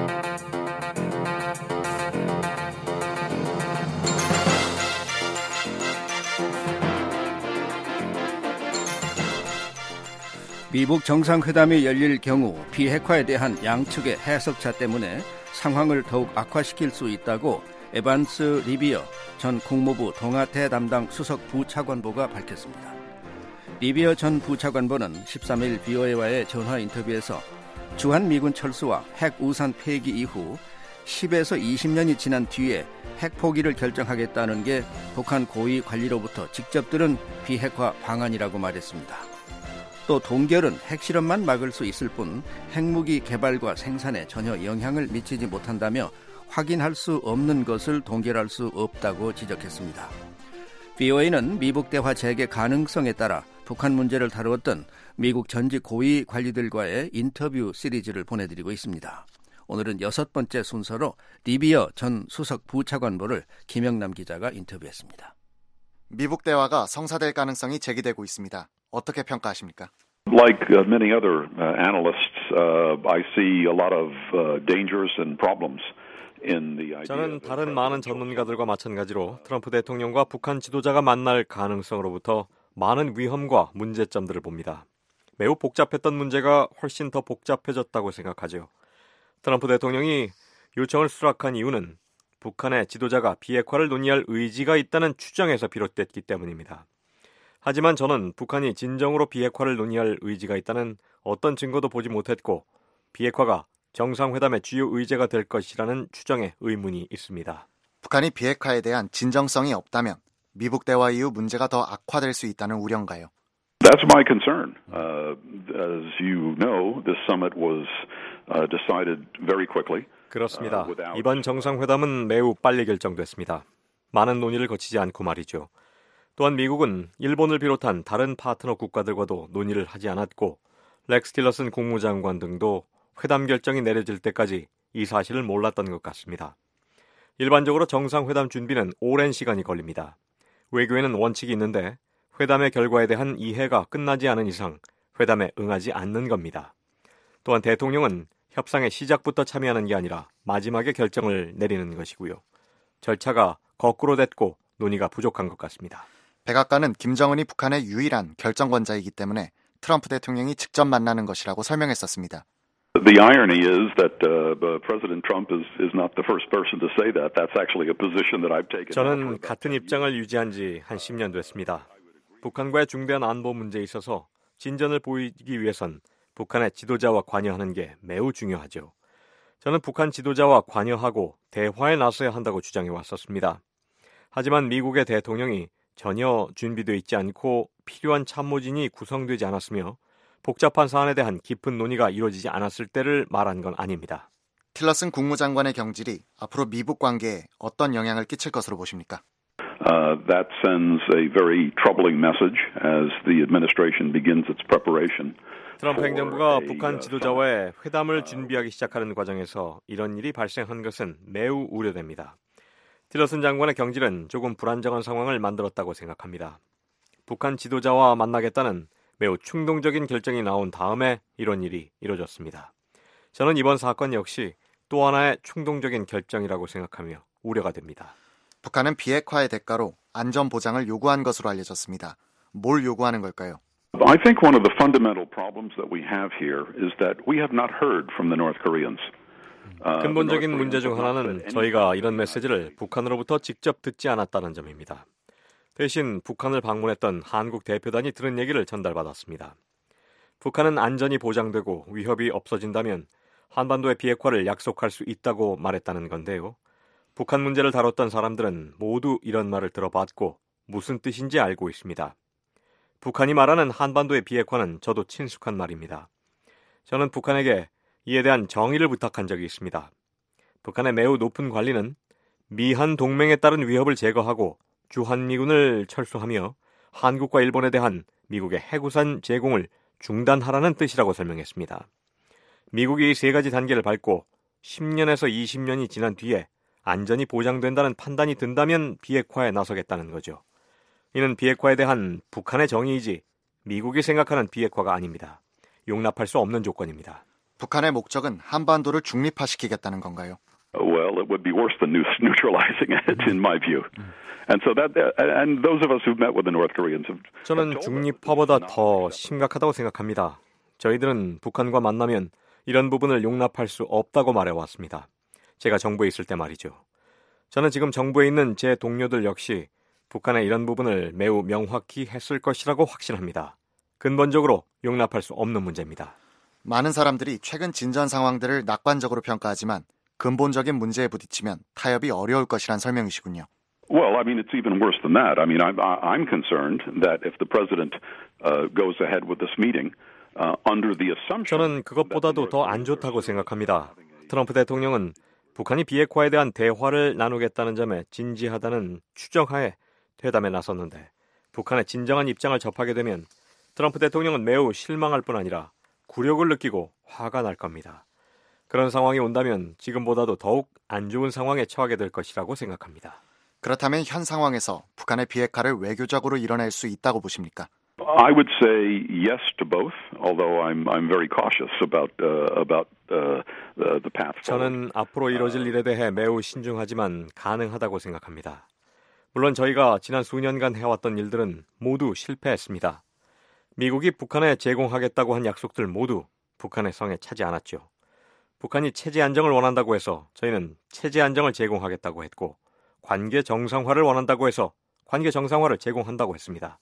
미북 정상회담이 열릴 경우 비핵화에 대한 양측의 해석차 때문에 상황을 더욱 악화시킬 수 있다고 에반스 리비어 전 국무부 동아태 담당 수석 부차관보가 밝혔습니다. 리비어 전 부차관보는 십삼 일 브이오에이와의 전화 인터뷰에서 주한미군 철수와 핵우산 폐기 이후 십에서 이십 년이 지난 뒤에 핵 포기를 결정하겠다는 게 북한 고위 관리로부터 직접 들은 비핵화 방안이라고 말했습니다. 또 동결은 핵실험만 막을 수 있을 뿐 핵무기 개발과 생산에 전혀 영향을 미치지 못한다며 확인할 수 없는 것을 동결할 수 없다고 지적했습니다. 브이오에이는 미북 대화 재개 가능성에 따라 북한 문제를 다루었던 미국 전직 고위 관리들과의 인터뷰 시리즈를 보내드리고 있습니다. 오늘은 여섯 번째 순서로 리비어 전 수석 부차관보를 김영남 기자가 인터뷰했습니다. 미북 대화가 성사될 가능성이 제기되고 있습니다. 어떻게 평가하십니까? Like uh, many other uh, analysts, uh, I see a lot of uh, dangers and problems in the idea. 저는 다른 많은 전문가들과 마찬가지로 트럼프 대통령과 북한 지도자가 만날 가능성으로부터 많은 위험과 문제점들을 봅니다. 매우 복잡했던 문제가 훨씬 더 복잡해졌다고 생각하죠. 트럼프 대통령이 요청을 수락한 이유는 북한의 지도자가 비핵화를 논의할 의지가 있다는 추정에서 비롯됐기 때문입니다. 하지만 저는 북한이 진정으로 비핵화를 논의할 의지가 있다는 어떤 증거도 보지 못했고 비핵화가 정상회담의 주요 의제가 될 것이라는 추정에 의문이 있습니다. 북한이 비핵화에 대한 진정성이 없다면 미북 대화 이후 문제가 더 악화될 수 있다는 우려인가요? That's my concern. Uh, as you know, this summit was uh, decided very quickly. 그렇습니다. 이번 정상회담은 매우 빨리 결정됐습니다. 많은 논의를 거치지 않고 말이죠. 또한 미국은 일본을 비롯한 다른 파트너 국가들과도 논의를 하지 않았고 렉스 틸러슨 국무장관 등도 회담 결정이 내려질 때까지 이 사실을 몰랐던 것 같습니다. 일반적으로 정상회담 준비는 오랜 시간이 걸립니다. 외교에는 원칙이 있는데 회담의 결과에 대한 이해가 끝나지 않은 이상 회담에 응하지 않는 겁니다. 또한 대통령은 협상의 시작부터 참여하는 게 아니라 마지막에 결정을 내리는 것이고요. 절차가 거꾸로 됐고 논의가 부족한 것 같습니다. 백악관은 김정은이 북한의 유일한 결정권자이기 때문에 트럼프 대통령이 직접 만나는 것이라고 설명했었습니다. The irony is that uh, President Trump is is not the first person to say that. That's actually a position that I've taken. 저는 같은 입장을 유지한 지 한 십 년 됐습니다. 북한과의 중대한 안보 문제에 있어서 진전을 보이기 위해선 북한의 지도자와 관여하는 게 매우 중요하죠. 저는 북한 지도자와 관여하고 대화에 나서야 한다고 주장해 왔었습니다. 하지만 미국의 대통령이 전혀 준비되어 있지 않고 필요한 참모진이 구성되지 않았으며 복잡한 사안에 대한 깊은 논의가 이루어지지 않았을 때를 말한 건 아닙니다. 틸러슨 국무장관의 경질이 앞으로 미북 관계에 어떤 영향을 끼칠 것으로 보십니까? Uh, that sends a very troubling message as the administration begins its preparation. 트럼프 행정부가 북한 지도자와의 회담을 준비하기 시작하는 과정에서 이런 일이 발생한 것은 매우 우려됩니다. 틸러슨 장관의 경질은 조금 불안정한 상황을 만들었다고 생각합니다. 북한 지도자와 만나겠다는 매우 충동적인 결정이 나온 다음에 이런 일이 이루어졌습니다. 저는 이번 사건 역시 또 하나의 충동적인 결정이라고 생각하며 우려가 됩니다. 북한은 비핵화의 대가로 안전 보장을 요구한 것으로 알려졌습니다. 뭘 요구하는 걸까요? I think one of the fundamental problems that we have here is that we have not heard from the North Koreans. 근본적인 문제 중 하나는 저희가 이런 메시지를 북한으로부터 직접 듣지 않았다는 점입니다. 대신 북한을 방문했던 한국 대표단이 들은 얘기를 전달받았습니다. 북한은 안전이 보장되고 위협이 없어진다면 한반도의 비핵화를 약속할 수 있다고 말했다는 건데요. 북한 문제를 다뤘던 사람들은 모두 이런 말을 들어봤고 무슨 뜻인지 알고 있습니다. 북한이 말하는 한반도의 비핵화는 저도 친숙한 말입니다. 저는 북한에게 이에 대한 정의를 부탁한 적이 있습니다. 북한의 매우 높은 관리는 미한 동맹에 따른 위협을 제거하고 주한미군을 철수하며 한국과 일본에 대한 미국의 해구산 제공을 중단하라는 뜻이라고 설명했습니다. 미국이 이 세 가지 단계를 밟고 십 년에서 이십 년이 지난 뒤에 안전이 보장된다는 판단이 든다면 비핵화에 나서겠다는 거죠. 이는 비핵화에 대한 북한의 정의이지 미국이 생각하는 비핵화가 아닙니다. 용납할 수 없는 조건입니다. 북한의 목적은 한반도를 중립화시키겠다는 건가요? Well, it would be worse than neutralizing it, in my view. And so that, and those of us who've met with the North Koreans have. 저는 중립화보다 더 심각하다고 생각합니다. 저희들은 북한과 만나면 이런 부분을 용납할 수 없다고 말해왔습니다. 제가 정부에 있을 때 말이죠. 저는 지금 정부에 있는 제 동료들 역시 북한의 이런 부분을 매우 명확히 했을 것이라고 확신합니다. 근본적으로 용납할 수 없는 문제입니다. 많은 사람들이 최근 진전 상황들을 낙관적으로 평가하지만 근본적인 문제에 부딪히면 타협이 어려울 것이란 설명이시군요. Well, I mean, it's even worse than that. I mean, I'm, I'm concerned that if the president uh, goes ahead with this meeting uh, under the assumption. 저는 그것보다도 더 안 좋다고 생각합니다. 트럼프 대통령은 북한이 비핵화에 대한 대화를 나누겠다는 점에 진지하다는 추정하에 회담에 나섰는데 북한의 진정한 입장을 접하게 되면 트럼프 대통령은 매우 실망할 뿐 아니라 굴욕을 느끼고 화가 날 겁니다. 그런 상황이 온다면 지금보다도 더욱 안 좋은 상황에 처하게 될 것이라고 생각합니다. 그렇다면 현 상황에서 북한의 비핵화를 외교적으로 이뤄낼 수 있다고 보십니까? I would say yes to both, although I'm I'm very cautious about uh, about uh, the, the path forward. 저는 앞으로 이뤄질 일에 대해 매우 신중하지만 가능하다고 생각합니다. 물론 저희가 지난 수년간 해왔던 일들은 모두 실패했습니다. 미국이 북한에 제공하겠다고 한 약속들 모두 북한의 성에 차지 않았죠. 북한이 체제 안정을 원한다고 해서 저희는 체제 안정을 제공하겠다고 했고 관계 정상화를 원한다고 해서 관계 정상화를 제공한다고 했습니다.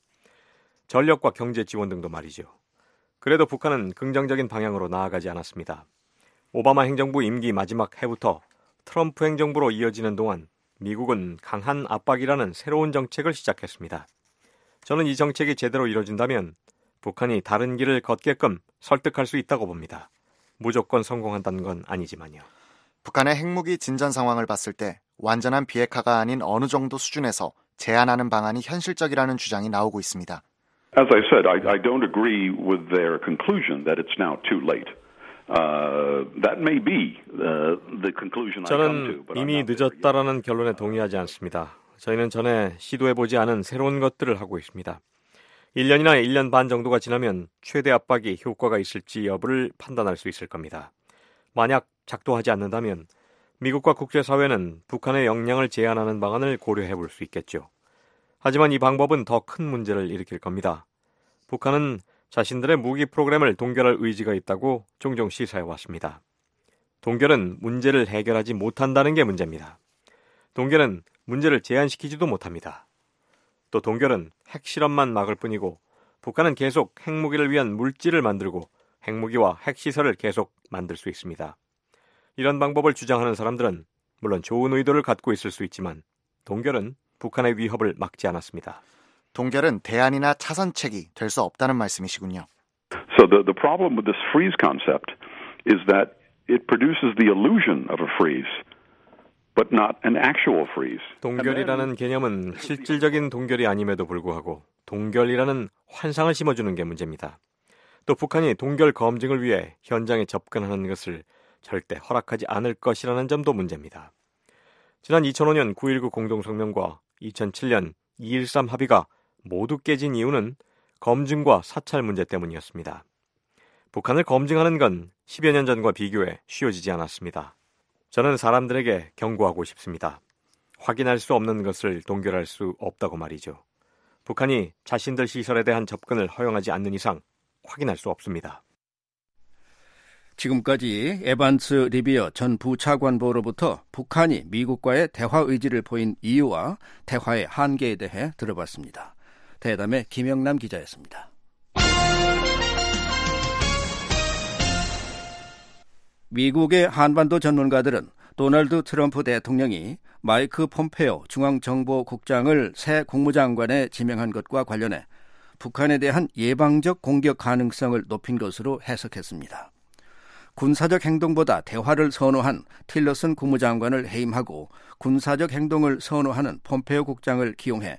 전력과 경제 지원 등도 말이죠. 그래도 북한은 긍정적인 방향으로 나아가지 않았습니다. 오바마 행정부 임기 마지막 해부터 트럼프 행정부로 이어지는 동안 미국은 강한 압박이라는 새로운 정책을 시작했습니다. 저는 이 정책이 제대로 이뤄진다면 북한이 다른 길을 걷게끔 설득할 수 있다고 봅니다. 무조건 성공한다는 건 아니지만요. 북한의 핵무기 진전 상황을 봤을 때 완전한 비핵화가 아닌 어느 정도 수준에서 제한하는 방안이 현실적이라는 주장이 나오고 있습니다. As I said, I, I don't agree with their conclusion that it's now too late. Uh, that may be uh, the conclusion I come to. 저는 이미 늦었다라는 결론에 동의하지 않습니다. 저희는 전에 시도해보지 않은 새로운 것들을 하고 있습니다. 일 년이나 일 년 반 정도가 지나면 최대 압박이 효과가 있을지 여부를 판단할 수 있을 겁니다. 만약 작동하지 않는다면 미국과 국제사회는 북한의 역량을 제한하는 방안을 고려해 볼 수 있겠죠. 하지만 이 방법은 더 큰 문제를 일으킬 겁니다. 북한은 자신들의 무기 프로그램을 동결할 의지가 있다고 종종 시사해 왔습니다. 동결은 문제를 해결하지 못한다는 게 문제입니다. 동결은 문제를 제한시키지도 못합니다. 또 동결은 핵실험만 막을 뿐이고 북한은 계속 핵무기를 위한 물질을 만들고 핵무기와 핵시설을 계속 만들 수 있습니다. 이런 방법을 주장하는 사람들은 물론 좋은 의도를 갖고 있을 수 있지만 동결은 북한의 위협을 막지 않았습니다. 동결은 대안이나 차선책이 될 수 없다는 말씀이시군요. So the, the problem with this freeze concept is that it produces the illusion of a freeze, but not an actual freeze. 동결이라는 개념은 실질적인 동결이 아님에도 불구하고 동결이라는 환상을 심어주는 게 문제입니다. 또 북한이 동결 검증을 위해 현장에 접근하는 것을 절대 허락하지 않을 것이라는 점도 문제입니다. 지난 이천오 년 구일구 공동성명과 이천칠 년 이일삼 합의가 모두 깨진 이유는 검증과 사찰 문제 때문이었습니다. 북한을 검증하는 건 십여 년 전과 비교해 쉬워지지 않았습니다. 저는 사람들에게 경고하고 싶습니다. 확인할 수 없는 것을 동결할 수 없다고 말이죠. 북한이 자신들 시설에 대한 접근을 허용하지 않는 이상 확인할 수 없습니다. 지금까지 에반스 리비어 전 부차관보로부터 북한이 미국과의 대화 의지를 보인 이유와 대화의 한계에 대해 들어봤습니다. 대담의 김영남 기자였습니다. 미국의 한반도 전문가들은 도널드 트럼프 대통령이 마이크 폼페오 중앙정보국장을 새 국무장관에 지명한 것과 관련해 북한에 대한 예방적 공격 가능성을 높인 것으로 해석했습니다. 군사적 행동보다 대화를 선호한 틸러슨 국무장관을 해임하고 군사적 행동을 선호하는 폼페오 국장을 기용해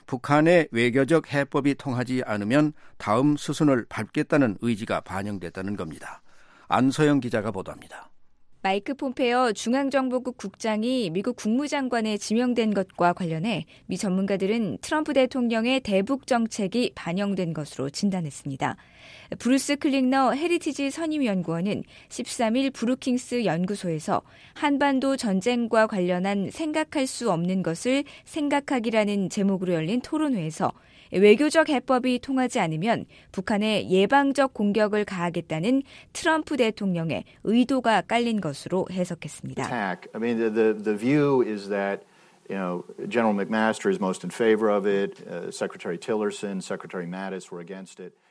북한의 외교적 해법이 통하지 않으면 다음 수순을 밟겠다는 의지가 반영됐다는 겁니다. 안소영 기자가 보도합니다. 마이크 폼페오 중앙정보국 국장이 미국 국무장관에 지명된 것과 관련해 미 전문가들은 트럼프 대통령의 대북 정책이 반영된 것으로 진단했습니다. 브루스 클링너 헤리티지 선임연구원은 십삼 일 브루킹스 연구소에서 한반도 전쟁과 관련한 생각할 수 없는 것을 생각하기라는 제목으로 열린 토론회에서 외교적 해법이 통하지 않으면 북한에 예방적 공격을 가하겠다는 트럼프 대통령의 의도가 깔린 것으로 해석했습니다. Attack. I mean, the, the, the view is that you know, General McMaster is most in favor of it. Uh, Secretary Tillerson, Secretary Mattis were against it.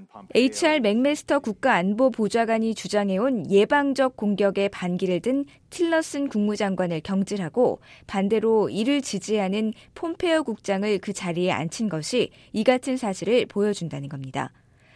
에이치알 맥메스터 국가안보보좌관이 주장해온 예방적 공격에 반기를 든 틸러슨 국무장관을 경질하고 반대로 이를 지지하는 폼페오 국장을 그 자리에 앉힌 것이 이 같은 사실을 보여준다는 겁니다.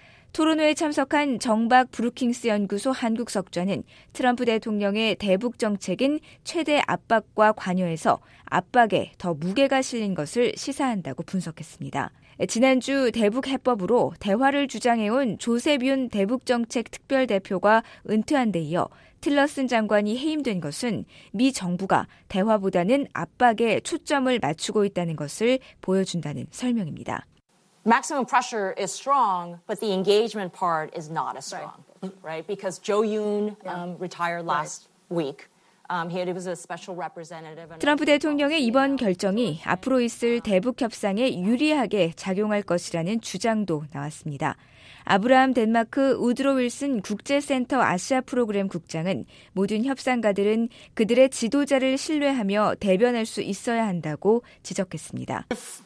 토론회에 참석한 정박 브루킹스 연구소 한국석좌는 트럼프 대통령의 대북 정책인 최대 압박과 관여해서 압박에 더 무게가 실린 것을 시사한다고 분석했습니다. 지난주 대북 해법으로 대화를 주장해온 조셉 윤 대북정책 특별대표가 은퇴한 데 이어 틸러슨 장관이 해임된 것은 미 정부가 대화보다는 압박에 초점을 맞추고 있다는 것을 보여준다는 설명입니다. Maximum pressure is strong, but the engagement part is not as strong, right? right? Because Jo Yoon um, retired last right. week. Um, he was a special representative. 트럼프 대통령의 이번 결정이 앞으로 있을 대북 협상에 유리하게 작용할 것이라는 주장도 나왔습니다. 아브라함 덴마크 우드로 윌슨 국제센터 아시아 프로그램 국장은 모든 협상가들은 그들의 지도자를 신뢰하며 대변할 수 있어야 한다고 지적했습니다.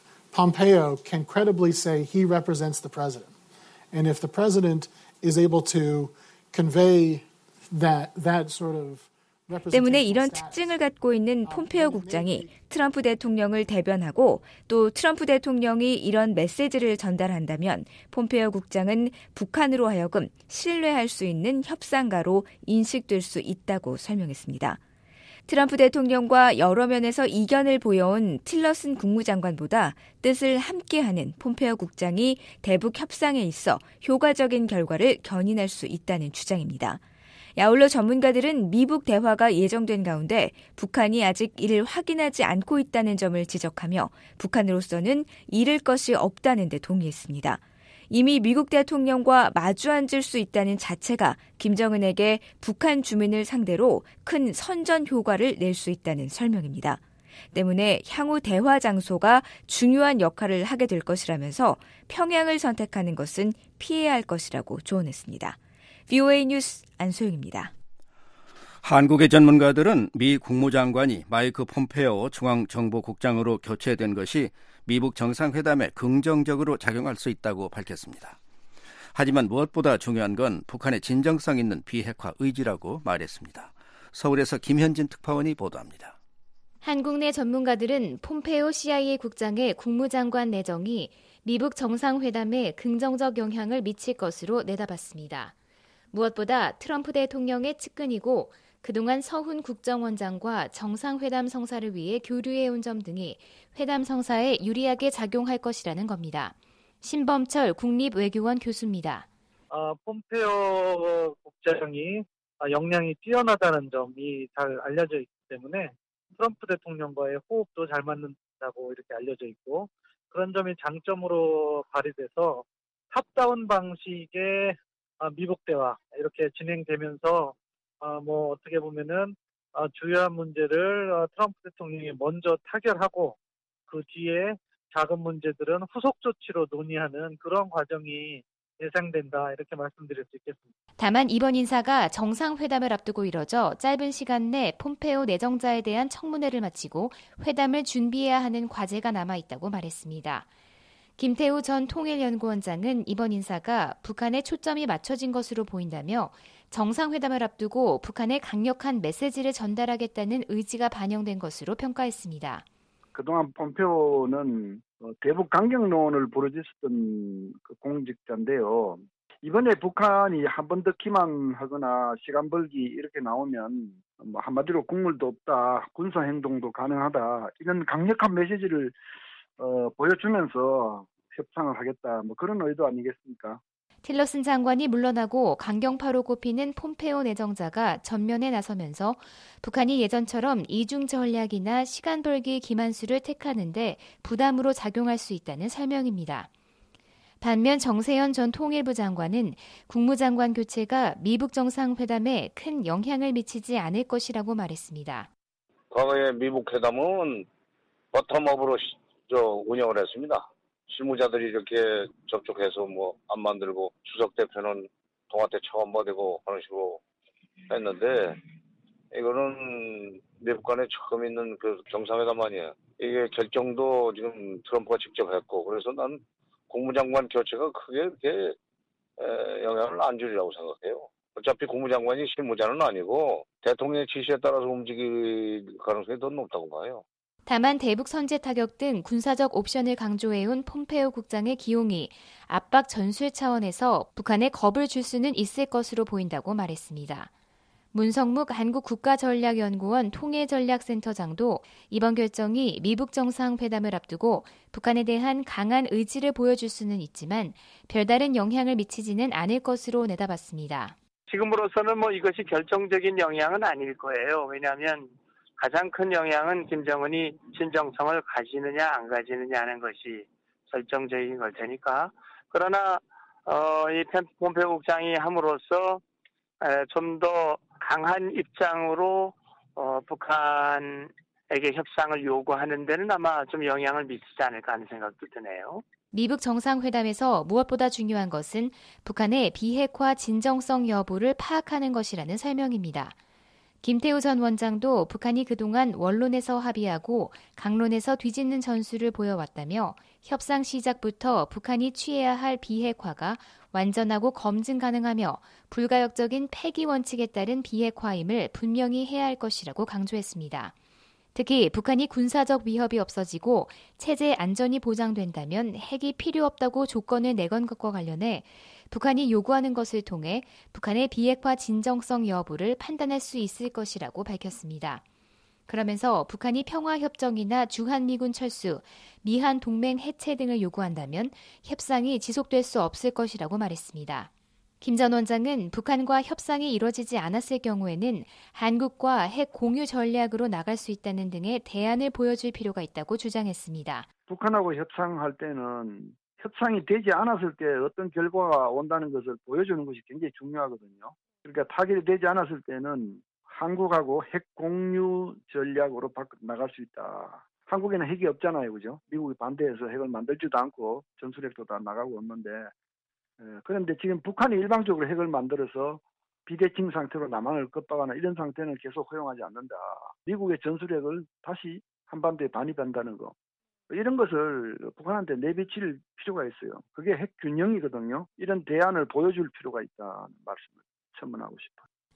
Pompeo can credibly say he represents the president. And if the president is able to convey that, that sort of 때문에 이런 특징을 갖고 있는 폼페오 국장이 트럼프 대통령을 대변하고 또 트럼프 대통령이 이런 메시지를 전달한다면 폼페오 국장은 북한으로 하여금 신뢰할 수 있는 협상가로 인식될 수 있다고 설명했습니다. 트럼프 대통령과 여러 면에서 이견을 보여온 틸러슨 국무장관보다 뜻을 함께하는 폼페오 국장이 대북 협상에 있어 효과적인 결과를 견인할 수 있다는 주장입니다. 아울러 전문가들은 미북 대화가 예정된 가운데 북한이 아직 이를 확인하지 않고 있다는 점을 지적하며 북한으로서는 잃을 것이 없다는 데 동의했습니다. 이미 미국 대통령과 마주 앉을 수 있다는 자체가 김정은에게 북한 주민을 상대로 큰 선전 효과를 낼 수 있다는 설명입니다. 때문에 향후 대화 장소가 중요한 역할을 하게 될 것이라면서 평양을 선택하는 것은 피해야 할 것이라고 조언했습니다. 브이오에이 뉴스 안소영입니다. 한국의 전문가들은 미 국무장관이 마이크 폼페오 중앙정보국장으로 교체된 것이 미북 정상회담에 긍정적으로 작용할 수 있다고 밝혔습니다. 하지만 무엇보다 중요한 건 북한의 진정성 있는 비핵화 의지라고 말했습니다. 서울에서 김현진 특파원이 보도합니다. 한국 내 전문가들은 폼페오 씨아이에이 국장의 국무장관 내정이 미북 정상회담에 긍정적 영향을 미칠 것으로 내다봤습니다. 무엇보다 트럼프 대통령의 측근이고 그동안 서훈 국정원장과 정상회담 성사를 위해 교류해온 점 등이 회담 성사에 유리하게 작용할 것이라는 겁니다. 신범철 국립외교원 교수입니다. 어, 폼페오 국장이 역량이 뛰어나다는 점이 잘 알려져 있기 때문에 트럼프 대통령과의 호흡도 잘 맞는다고 이렇게 알려져 있고 그런 점이 장점으로 발휘돼서 탑다운 방식의 미북 대화 이렇게 진행되면서 뭐 어떻게 보면은 주요한 문제를 트럼프 대통령이 먼저 타결하고 그 뒤에 작은 문제들은 후속 조치로 논의하는 그런 과정이 예상된다 이렇게 말씀드릴 수 있겠습니다. 다만 이번 인사가 정상회담을 앞두고 이뤄져 짧은 시간 내 폼페오 내정자에 대한 청문회를 마치고 회담을 준비해야 하는 과제가 남아있다고 말했습니다. 김태우 전 통일연구원장은 이번 인사가 북한에 초점이 맞춰진 것으로 보인다며 정상회담을 앞두고 북한에 강력한 메시지를 전달하겠다는 의지가 반영된 것으로 평가했습니다. 그동안 폼페오는 대북 강경론을 부르짖었던 그 공직자인데요. 이번에 북한이 한 번 더 기만하거나 시간 벌기 이렇게 나오면 뭐 한마디로 국물도 없다, 군사 행동도 가능하다 이런 강력한 메시지를 어, 보여주면서 협상을 하겠다 뭐 그런 의도 아니겠습니까? 틸러슨 장관이 물러나고 강경파로 꼽히는 폼페오 내정자가 전면에 나서면서 북한이 예전처럼 이중 전략이나 시간 벌기 기만수를 택하는데 부담으로 작용할 수 있다는 설명입니다. 반면 정세현 전 통일부 장관은 국무장관 교체가 미북 정상회담에 큰 영향을 미치지 않을 것이라고 말했습니다. 과거에 미북 회담은 버텀업으로 운영을 했습니다. 실무자들이 이렇게 접촉해서 뭐 안 만들고 주석 대표는 동아태 처음 버리고 하는 식으로 했는데 이거는 미국 간에 처음 있는 그 정상회담 아니에요. 이게 결정도 지금 트럼프가 직접 했고 그래서 난 국무장관 교체가 크게 이렇게 영향을 안 주리라고 생각해요. 어차피 국무장관이 실무자는 아니고 대통령의 지시에 따라서 움직일 가능성이 더 높다고 봐요. 다만 대북 선제 타격 등 군사적 옵션을 강조해온 폼페오 국장의 기용이 압박 전술 차원에서 북한에 겁을 줄 수는 있을 것으로 보인다고 말했습니다. 문성묵 한국국가전략연구원 통일전략센터장도 이번 결정이 미북 정상회담을 앞두고 북한에 대한 강한 의지를 보여줄 수는 있지만 별다른 영향을 미치지는 않을 것으로 내다봤습니다. 지금으로서는 뭐 이것이 결정적인 영향은 아닐 거예요. 왜냐하면 가장 큰 영향은 김정은이 진정성을 가지느냐 안 가지느냐 하는 것이 결정적인 걸 테니까. 그러나 어, 이 폼페오 국장이 함으로써 좀 더 강한 입장으로 어, 북한에게 협상을 요구하는 데는 아마 좀 영향을 미치지 않을까 하는 생각도 드네요. 미북 정상회담에서 무엇보다 중요한 것은 북한의 비핵화 진정성 여부를 파악하는 것이라는 설명입니다. 김태우 전 원장도 북한이 그동안 원론에서 합의하고 강론에서 뒤집는 전술을 보여왔다며 협상 시작부터 북한이 취해야 할 비핵화가 완전하고 검증 가능하며 불가역적인 폐기 원칙에 따른 비핵화임을 분명히 해야 할 것이라고 강조했습니다. 특히 북한이 군사적 위협이 없어지고 체제 안전이 보장된다면 핵이 필요 없다고 조건을 내건 것과 관련해 북한이 요구하는 것을 통해 북한의 비핵화 진정성 여부를 판단할 수 있을 것이라고 밝혔습니다. 그러면서 북한이 평화협정이나 주한미군 철수, 미한 동맹 해체 등을 요구한다면 협상이 지속될 수 없을 것이라고 말했습니다. 김 전 원장은 북한과 협상이 이뤄지지 않았을 경우에는 한국과 핵 공유 전략으로 나갈 수 있다는 등의 대안을 보여줄 필요가 있다고 주장했습니다. 북한하고 협상할 때는 협상이 되지 않았을 때 어떤 결과가 온다는 것을 보여주는 것이 굉장히 중요하거든요. 그러니까 타결이 되지 않았을 때는 한국하고 핵 공유 전략으로 바꿔 나갈 수 있다. 한국에는 핵이 없잖아요, 그죠? 미국이 반대해서 핵을 만들지도 않고 전술핵도 다 나가고 없는데 그런데 지금 북한이 일방적으로 핵을 만들어서 비대칭 상태로 남한을 겁박하는 이런 상태는 계속 허용하지 않는다. 미국의 전술핵을 다시 한반도에 반입한다는 거. 이런 것을 북한한테 내비칠 필요가 있어요. 그게 핵 균형이거든요. 이런 대안을 보여줄 필요가 있다는 말씀을 첨언하고 싶어요.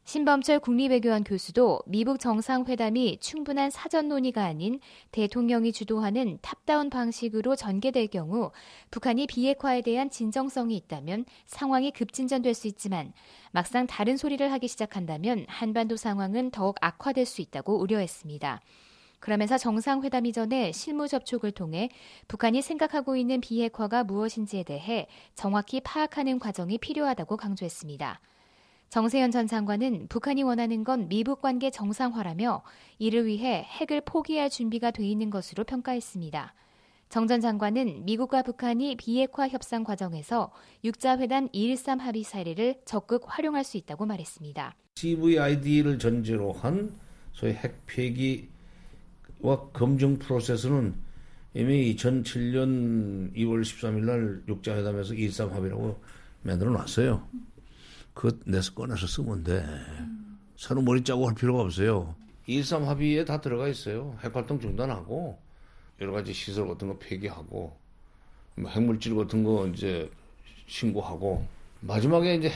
신범철 국립외교원 교수도 미북 정상회담이 충분한 사전 논의가 아닌 대통령이 주도하는 탑다운 방식으로 전개될 경우 북한이 비핵화에 대한 진정성이 있다면 상황이 급진전될 수 있지만 막상 다른 소리를 하기 시작한다면 한반도 상황은 더욱 악화될 수 있다고 우려했습니다. 그러면서 정상회담 이전에 실무 접촉을 통해 북한이 생각하고 있는 비핵화가 무엇인지에 대해 정확히 파악하는 과정이 필요하다고 강조했습니다. 정세현 전 장관은 북한이 원하는 건 미북 관계 정상화라며 이를 위해 핵을 포기할 준비가 돼 있는 것으로 평가했습니다. 정 전 장관은 미국과 북한이 비핵화 협상 과정에서 육자회담 이일삼 합의 사례를 적극 활용할 수 있다고 말했습니다. 씨브이아이디를 전제로 한 소위 핵 폐기와 검증 프로세스는 이미 이천칠 년 이월 십삼일 날 육자회담에서 이일삼 합의라고 만들어 놨어요. 그거 내서 꺼내서 쓰면 돼. 새로 머리 짜고 할 필요가 없어요. 이일삼 합의에 다 들어가 있어요. 핵활동 중단하고 여러 가지 시설 같은 거 폐기하고 핵물질 같은 거 이제 신고하고 마지막에 이제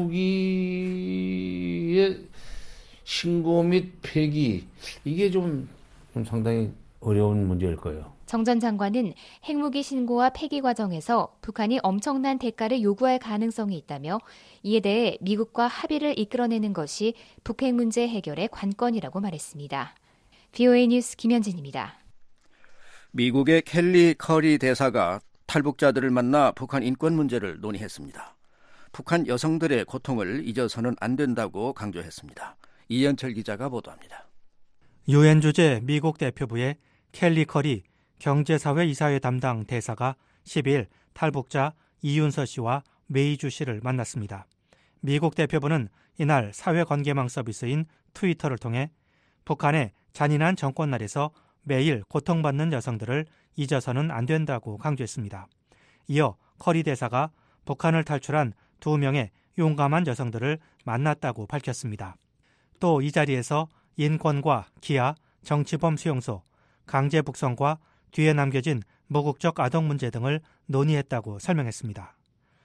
핵무기의 신고 및 폐기 이게 좀, 좀 상당히 어려운 문제일 거예요. 정 전 장관은 핵무기 신고와 폐기 과정에서 북한이 엄청난 대가를 요구할 가능성이 있다며 이에 대해 미국과 합의를 이끌어내는 것이 북핵 문제 해결의 관건이라고 말했습니다. 브이오에이 뉴스 김현진입니다. 미국의 켈리 커리 대사가 탈북자들을 만나 북한 인권 문제를 논의했습니다. 북한 여성들의 고통을 잊어서는 안 된다고 강조했습니다. 이현철 기자가 보도합니다. 유엔 주재 미국 대표부의 켈리 커리 경제사회 이사회 담당 대사가 십일 탈북자 이윤서 씨와 메이주 씨를 만났습니다. 미국 대표부는 이날 사회관계망 서비스인 트위터를 통해 북한의 잔인한 정권날에서 매일 고통받는 여성들을 잊어서는 안 된다고 강조했습니다. 이어 커리 대사가 북한을 탈출한 두 명의 용감한 여성들을 만났다고 밝혔습니다. 또 이 자리에서 인권과 기아, 정치범 수용소, 강제 북송과 뒤에 남겨진 무국적 아동 문제 등을 논의했다고 설명했습니다.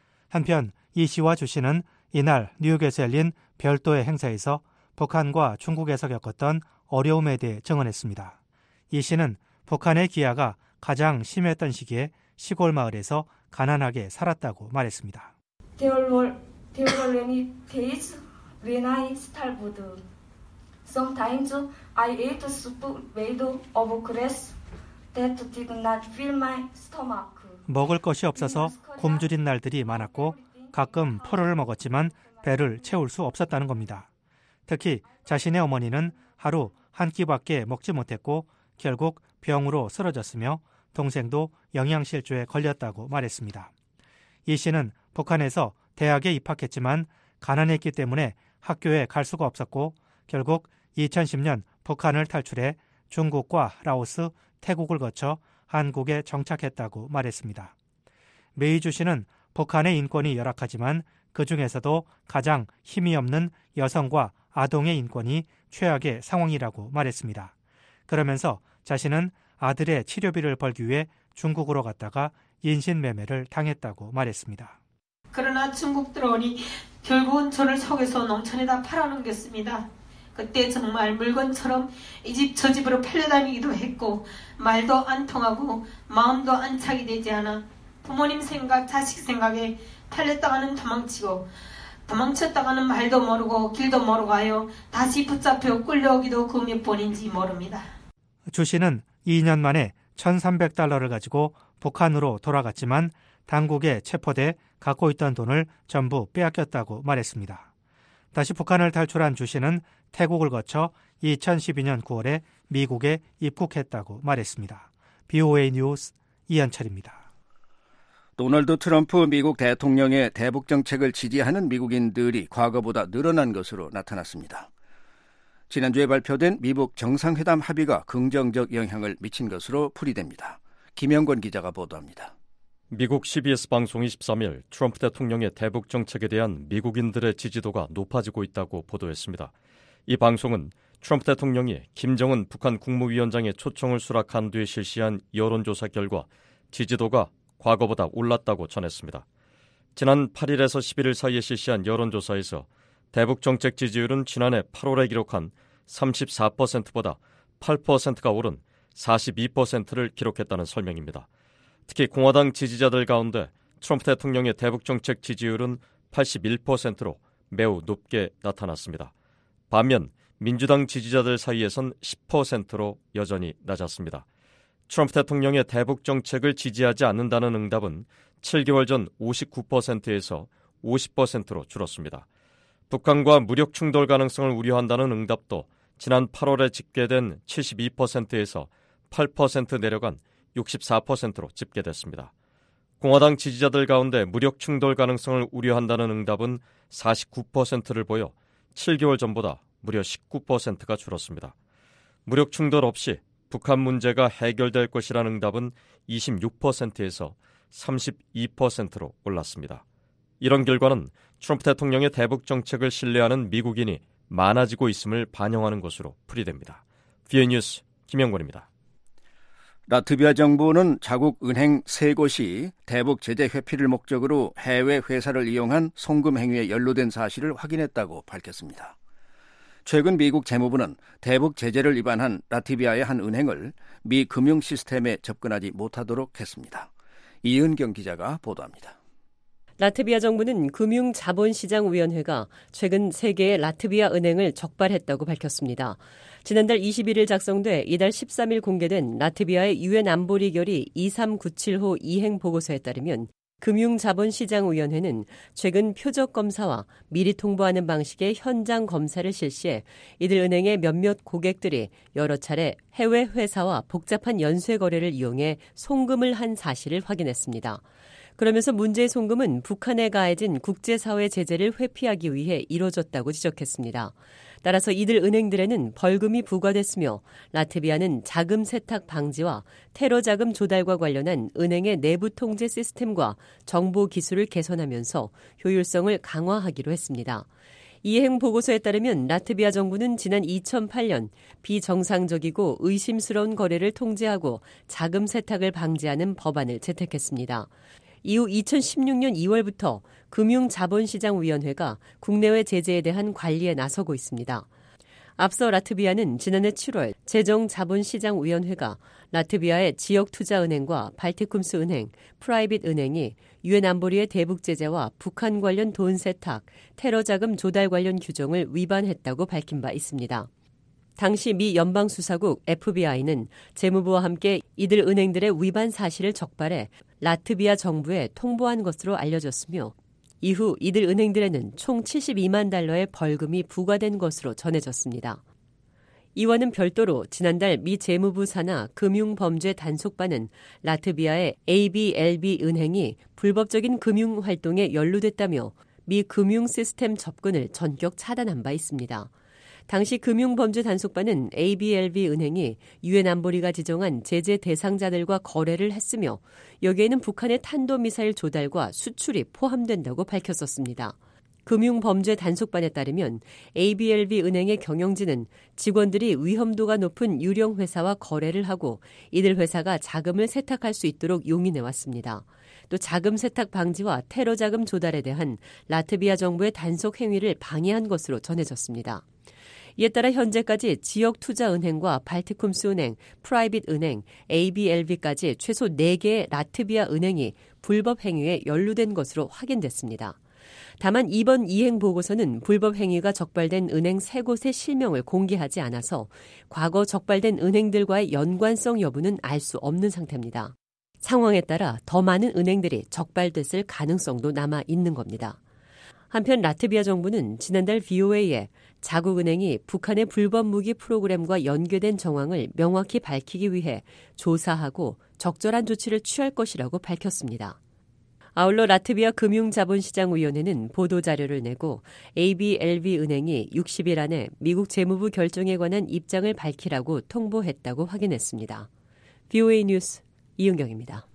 한편 이 씨와 주 씨는 이날 뉴욕에서 열린 별도의 행사에서 북한과 중국에서 겪었던 어려움에 대해 증언했습니다. 이 씨는 북한의 기아가 가장 심했던 시기에 시골 마을에서 가난하게 살았다고 말했습니다. There were, there were many days when I starved. Sometimes I ate soup made of grass that did not fill my stomach. 먹을 것이 없어서 굶주린 날들이 많았고 가끔 포로를 먹었지만 배를 채울 수 없었다는 겁니다. 특히 자신의 어머니는 하루 한 끼밖에 먹지 못했고 결국 병으로 쓰러졌으며 동생도 영양실조에 걸렸다고 말했습니다. 이 씨는 북한에서 대학에 입학했지만 가난했기 때문에 학교에 갈 수가 없었고 결국 이천십 년 북한을 탈출해 중국과 라오스, 태국을 거쳐 한국에 정착했다고 말했습니다. 메이주 씨는 북한의 인권이 열악하지만 그 중에서도 가장 힘이 없는 여성과 아동의 인권이 최악의 상황이라고 말했습니다. 그러면서 자신은 아들의 치료비를 벌기 위해 중국으로 갔다가 인신매매를 당했다고 말했습니다. 그러나 중국 들어오니 결국은 저를 속여서 농촌에다 팔아넘겼습니다. 그때 정말 물건처럼 이 집 저 집으로 팔려다니기도 했고 말도 안 통하고 마음도 안착이 되지 않아 부모님 생각, 자식 생각에 팔렸다가는 도망치고 도망쳤다가는 말도 모르고 길도 모르고 하여 다시 붙잡혀 끌려오기도 그 몇 번인지 모릅니다. 주 씨는 이 년 만에 천삼백 달러를 가지고 북한으로 돌아갔지만 당국에 체포돼 갖고 있던 돈을 전부 빼앗겼다고 말했습니다. 다시 북한을 탈출한 주 씨는 태국을 거쳐 이천십이 년 구월에 미국에 입국했다고 말했습니다. 브이오에이 뉴스 이현철입니다. 도널드 트럼프 미국 대통령의 대북 정책을 지지하는 미국인들이 과거보다 늘어난 것으로 나타났습니다. 지난주에 발표된 미북 정상회담 합의가 긍정적 영향을 미친 것으로 풀이됩니다. 김영권 기자가 보도합니다. 미국 씨비에스 방송이 십삼 일 트럼프 대통령의 대북 정책에 대한 미국인들의 지지도가 높아지고 있다고 보도했습니다. 이 방송은 트럼프 대통령이 김정은 북한 국무위원장의 초청을 수락한 뒤에 실시한 여론조사 결과 지지도가 과거보다 올랐다고 전했습니다. 지난 팔 일에서 십일 일 사이에 실시한 여론조사에서 대북 정책 지지율은 지난해 팔월에 기록한 삼십사 퍼센트보다 팔 퍼센트가 오른 사십이 퍼센트를 기록했다는 설명입니다. 특히 공화당 지지자들 가운데 트럼프 대통령의 대북 정책 지지율은 팔십일 퍼센트로 매우 높게 나타났습니다. 반면 민주당 지지자들 사이에선 십 퍼센트로 여전히 낮았습니다. 트럼프 대통령의 대북 정책을 지지하지 않는다는 응답은 칠 개월 전 오십구 퍼센트에서 오십 퍼센트로 줄었습니다. 북한과 무력 충돌 가능성을 우려한다는 응답도 지난 팔월에 집계된 칠십이 퍼센트에서 팔 퍼센트 내려간 육십사 퍼센트로 집계됐습니다. 공화당 지지자들 가운데 무력 충돌 가능성을 우려한다는 응답은 사십구 퍼센트를 보여 칠 개월 전보다 무려 십구 퍼센트가 줄었습니다. 무력 충돌 없이 북한 문제가 해결될 것이라는 응답은 이십육 퍼센트에서 삼십이 퍼센트로 올랐습니다. 이런 결과는 트럼프 대통령의 대북 정책을 신뢰하는 미국인이 많아지고 있음을 반영하는 것으로 풀이됩니다. 비오에이 뉴스 김영권입니다. 라트비아 정부는 자국 은행 세 곳이 대북 제재 회피를 목적으로 해외 회사를 이용한 송금 행위에 연루된 사실을 확인했다고 밝혔습니다. 최근 미국 재무부는 대북 제재를 위반한 라트비아의 한 은행을 미 금융 시스템에 접근하지 못하도록 했습니다. 이은경 기자가 보도합니다. 라트비아 정부는 금융자본시장위원회가 최근 세 개의 라트비아 은행을 적발했다고 밝혔습니다. 지난달 이십일 일 작성돼 이달 십삼 일 공개된 라트비아의 유엔 안보리 결의 이삼구칠 호 이행 보고서에 따르면 금융자본시장위원회는 최근 표적 검사와 미리 통보하는 방식의 현장 검사를 실시해 이들 은행의 몇몇 고객들이 여러 차례 해외 회사와 복잡한 연쇄 거래를 이용해 송금을 한 사실을 확인했습니다. 그러면서 문제의 송금은 북한에 가해진 국제사회 제재를 회피하기 위해 이뤄졌다고 지적했습니다. 따라서 이들 은행들에는 벌금이 부과됐으며 라트비아는 자금 세탁 방지와 테러 자금 조달과 관련한 은행의 내부 통제 시스템과 정보 기술을 개선하면서 효율성을 강화하기로 했습니다. 이행 보고서에 따르면 라트비아 정부는 지난 이천팔 년 비정상적이고 의심스러운 거래를 통제하고 자금 세탁을 방지하는 법안을 채택했습니다. 이후 이천십육 년 이월부터 금융자본시장위원회가 국내외 제재에 대한 관리에 나서고 있습니다. 앞서 라트비아는 지난해 칠월 재정자본시장위원회가 라트비아의 지역투자은행과 발티쿰스 은행, 프라이빗 은행이 유엔 안보리의 대북 제재와 북한 관련 돈 세탁, 테러 자금 조달 관련 규정을 위반했다고 밝힌 바 있습니다. 당시 미 연방수사국 에프비아이는 재무부와 함께 이들 은행들의 위반 사실을 적발해 라트비아 정부에 통보한 것으로 알려졌으며 이후 이들 은행들에는 총 칠십이만 달러의 벌금이 부과된 것으로 전해졌습니다. 이와는 별도로 지난달 미 재무부 산하 금융범죄 단속반은 라트비아의 에이비엘비 은행이 불법적인 금융활동에 연루됐다며 미 금융 시스템 접근을 전격 차단한 바 있습니다. 당시 금융범죄 단속반은 에이비엘비 은행이 유엔 안보리가 지정한 제재 대상자들과 거래를 했으며 여기에는 북한의 탄도미사일 조달과 수출이 포함된다고 밝혔었습니다. 금융범죄 단속반에 따르면 에이비엘비 은행의 경영진은 직원들이 위험도가 높은 유령 회사와 거래를 하고 이들 회사가 자금을 세탁할 수 있도록 용인해왔습니다. 또 자금 세탁 방지와 테러 자금 조달에 대한 라트비아 정부의 단속 행위를 방해한 것으로 전해졌습니다. 이에 따라 현재까지 지역투자은행과 발티쿰스 은행, 프라이빗 은행, 에이비엘비까지 최소 네 개의 라트비아 은행이 불법 행위에 연루된 것으로 확인됐습니다. 다만 이번 이행 보고서는 불법 행위가 적발된 은행 세 곳의 실명을 공개하지 않아서 과거 적발된 은행들과의 연관성 여부는 알 수 없는 상태입니다. 상황에 따라 더 많은 은행들이 적발됐을 가능성도 남아 있는 겁니다. 한편 라트비아 정부는 지난달 브이오에이에 자국 은행이 북한의 불법 무기 프로그램과 연계된 정황을 명확히 밝히기 위해 조사하고 적절한 조치를 취할 것이라고 밝혔습니다. 아울러 라트비아 금융자본시장위원회는 보도자료를 내고 에이비엘비 은행이 육십 일 안에 미국 재무부 결정에 관한 입장을 밝히라고 통보했다고 확인했습니다. 비오에이 뉴스 이은경입니다.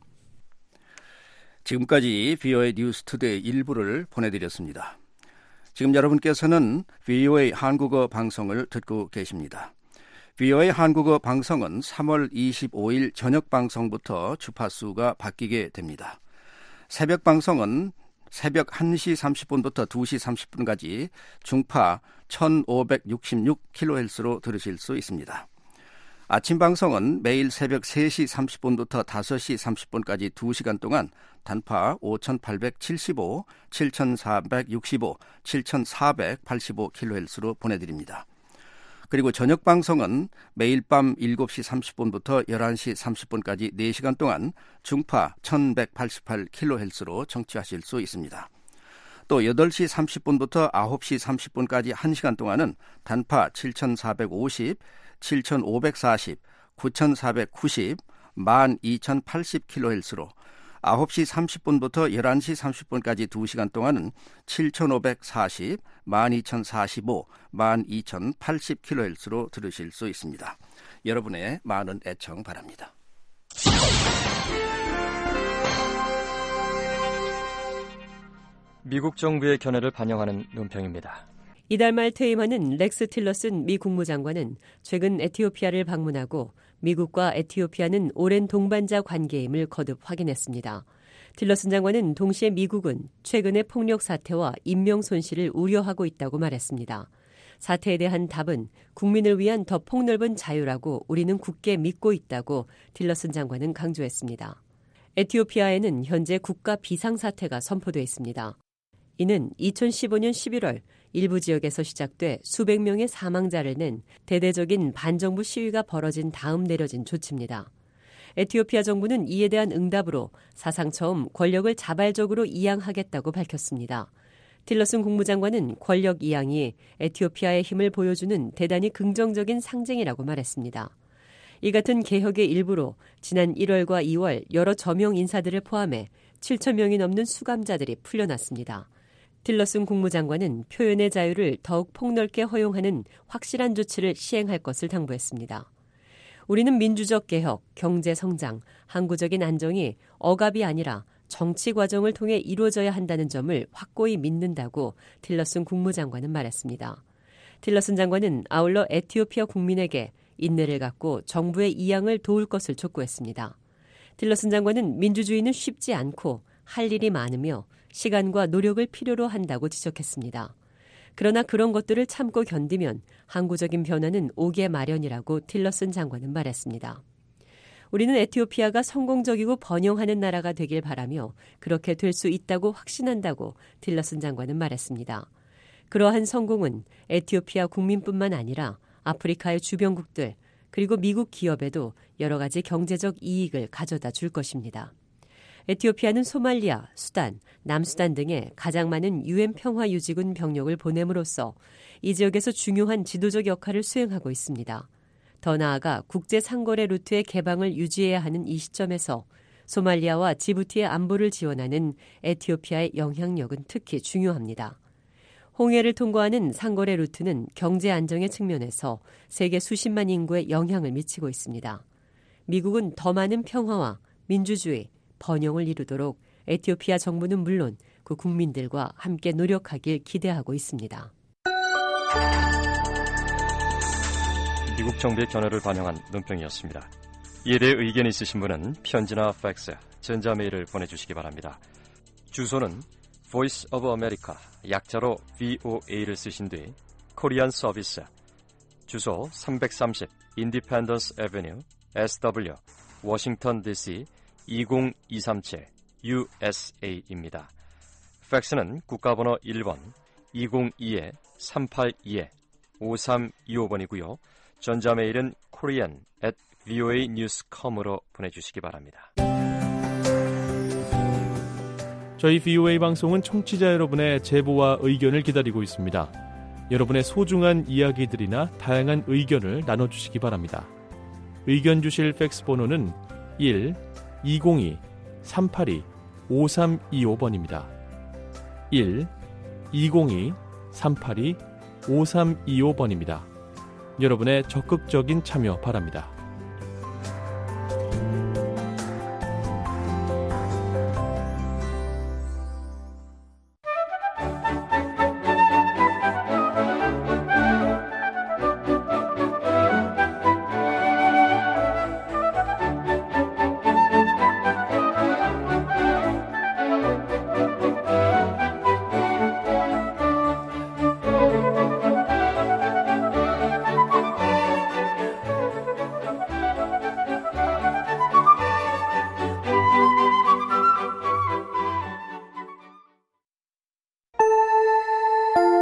지금까지 비오에이 뉴스 투데이 일부를 보내드렸습니다. 지금 여러분께서는 비오에이 한국어 방송을 듣고 계십니다. 비오에이 한국어 방송은 삼월 이십오일 저녁 방송부터 주파수가 바뀌게 됩니다. 새벽 방송은 새벽 한 시 삼십 분부터 두 시 삼십 분까지 중파 천오백육십육 킬로헤르츠로 들으실 수 있습니다. 아침 방송은 매일 새벽 세 시 삼십 분부터 다섯 시 삼십 분까지 두 시간 동안 단파 오천팔백칠십오, 칠천사백육십오, 칠천사백팔십오 킬로헤르츠로 보내드립니다. 그리고 저녁 방송은 매일 밤 일곱 시 삼십 분부터 열한 시 삼십 분까지 네 시간 동안 중파 천백팔십팔 킬로헤르츠로 청취하실 수 있습니다. 또 여덟 시 삼십 분부터 아홉 시 삼십 분까지 한 시간 동안은 단파 칠천사백오십, 칠천오백사십, 구천사백구십, 만 이천팔십 킬로헤르츠로 아홉 시 삼십 분부터 열한 시 삼십 분까지 두 시간 동안은 칠천오백사십, 만 이천사십오, 만 이천팔십 킬로헤르츠로 들으실 수 있습니다. 여러분의 많은 애청 바랍니다. 미국 정부의 견해를 반영하는 논평입니다. 이달 말 퇴임하는 렉스 틸러슨 미 국무장관은 최근 에티오피아를 방문하고 미국과 에티오피아는 오랜 동반자 관계임을 거듭 확인했습니다. 틸러슨 장관은 동시에 미국은 최근의 폭력 사태와 인명 손실을 우려하고 있다고 말했습니다. 사태에 대한 답은 국민을 위한 더 폭넓은 자유라고 우리는 굳게 믿고 있다고 틸러슨 장관은 강조했습니다. 에티오피아에는 현재 국가 비상사태가 선포돼 있습니다. 이는 이천십오 년 십일월 일부 지역에서 시작돼 수백 명의 사망자를 낸 대대적인 반정부 시위가 벌어진 다음 내려진 조치입니다. 에티오피아 정부는 이에 대한 응답으로 사상 처음 권력을 자발적으로 이양하겠다고 밝혔습니다. 틸러슨 국무장관은 권력 이양이 에티오피아의 힘을 보여주는 대단히 긍정적인 상징이라고 말했습니다. 이 같은 개혁의 일부로 지난 일월과 이월 여러 저명 인사들을 포함해 칠천 명이 넘는 수감자들이 풀려났습니다. 틸러슨 국무장관은 표현의 자유를 더욱 폭넓게 허용하는 확실한 조치를 시행할 것을 당부했습니다. 우리는 민주적 개혁, 경제 성장, 항구적인 안정이 억압이 아니라 정치 과정을 통해 이루어져야 한다는 점을 확고히 믿는다고 틸러슨 국무장관은 말했습니다. 틸러슨 장관은 아울러 에티오피아 국민에게 인내를 갖고 정부의 이양을 도울 것을 촉구했습니다. 틸러슨 장관은 민주주의는 쉽지 않고 할 일이 많으며 시간과 노력을 필요로 한다고 지적했습니다. 그러나 그런 것들을 참고 견디면 항구적인 변화는 오게 마련이라고 틸러슨 장관은 말했습니다. 우리는 에티오피아가 성공적이고 번영하는 나라가 되길 바라며 그렇게 될 수 있다고 확신한다고 틸러슨 장관은 말했습니다. 그러한 성공은 에티오피아 국민뿐만 아니라 아프리카의 주변국들 그리고 미국 기업에도 여러 가지 경제적 이익을 가져다 줄 것입니다. 에티오피아는 소말리아, 수단, 남수단 등에 가장 많은 유엔 평화유지군 병력을 보냄으로써 이 지역에서 중요한 지도적 역할을 수행하고 있습니다. 더 나아가 국제상거래 루트의 개방을 유지해야 하는 이 시점에서 소말리아와 지부티의 안보를 지원하는 에티오피아의 영향력은 특히 중요합니다. 홍해를 통과하는 상거래 루트는 경제 안정의 측면에서 세계 수십만 인구에 영향을 미치고 있습니다. 미국은 더 많은 평화와 민주주의, 번영을 이루도록 에티오피아 정부는 물론 그 국민들과 함께 노력하길 기대하고 있습니다. 미국 정부의 견해를 반영한 논평이었습니다. 이에 대해 의견이 있으신 분은 편지나 팩스, 전자메일을 보내주시기 바랍니다. 주소는 Voice of America, 약자로 브이오에이를 쓰신 뒤 코리안 서비스, 주소 삼백삼십 Independence Avenue, 에스더블유, 워싱턴 디씨 이공이삼칠 유에스에이입니다. 팩스는 국가번호 일 번 이공이 삼팔이 오삼이오 번이고요. 전자메일은 korean at voa news dot com으로 보내주시기 바랍니다. 저희 브이오에이 방송은 청취자 여러분의 제보와 의견을 기다리고 있습니다. 여러분의 소중한 이야기들이나 다양한 의견을 나눠주시기 바랍니다. 의견 주실 팩스 번호는 일 이공이 삼팔이 오삼이오 번입니다. 일 이공이 삼팔이 오삼이오 번입니다. 여러분의 적극적인 참여 바랍니다.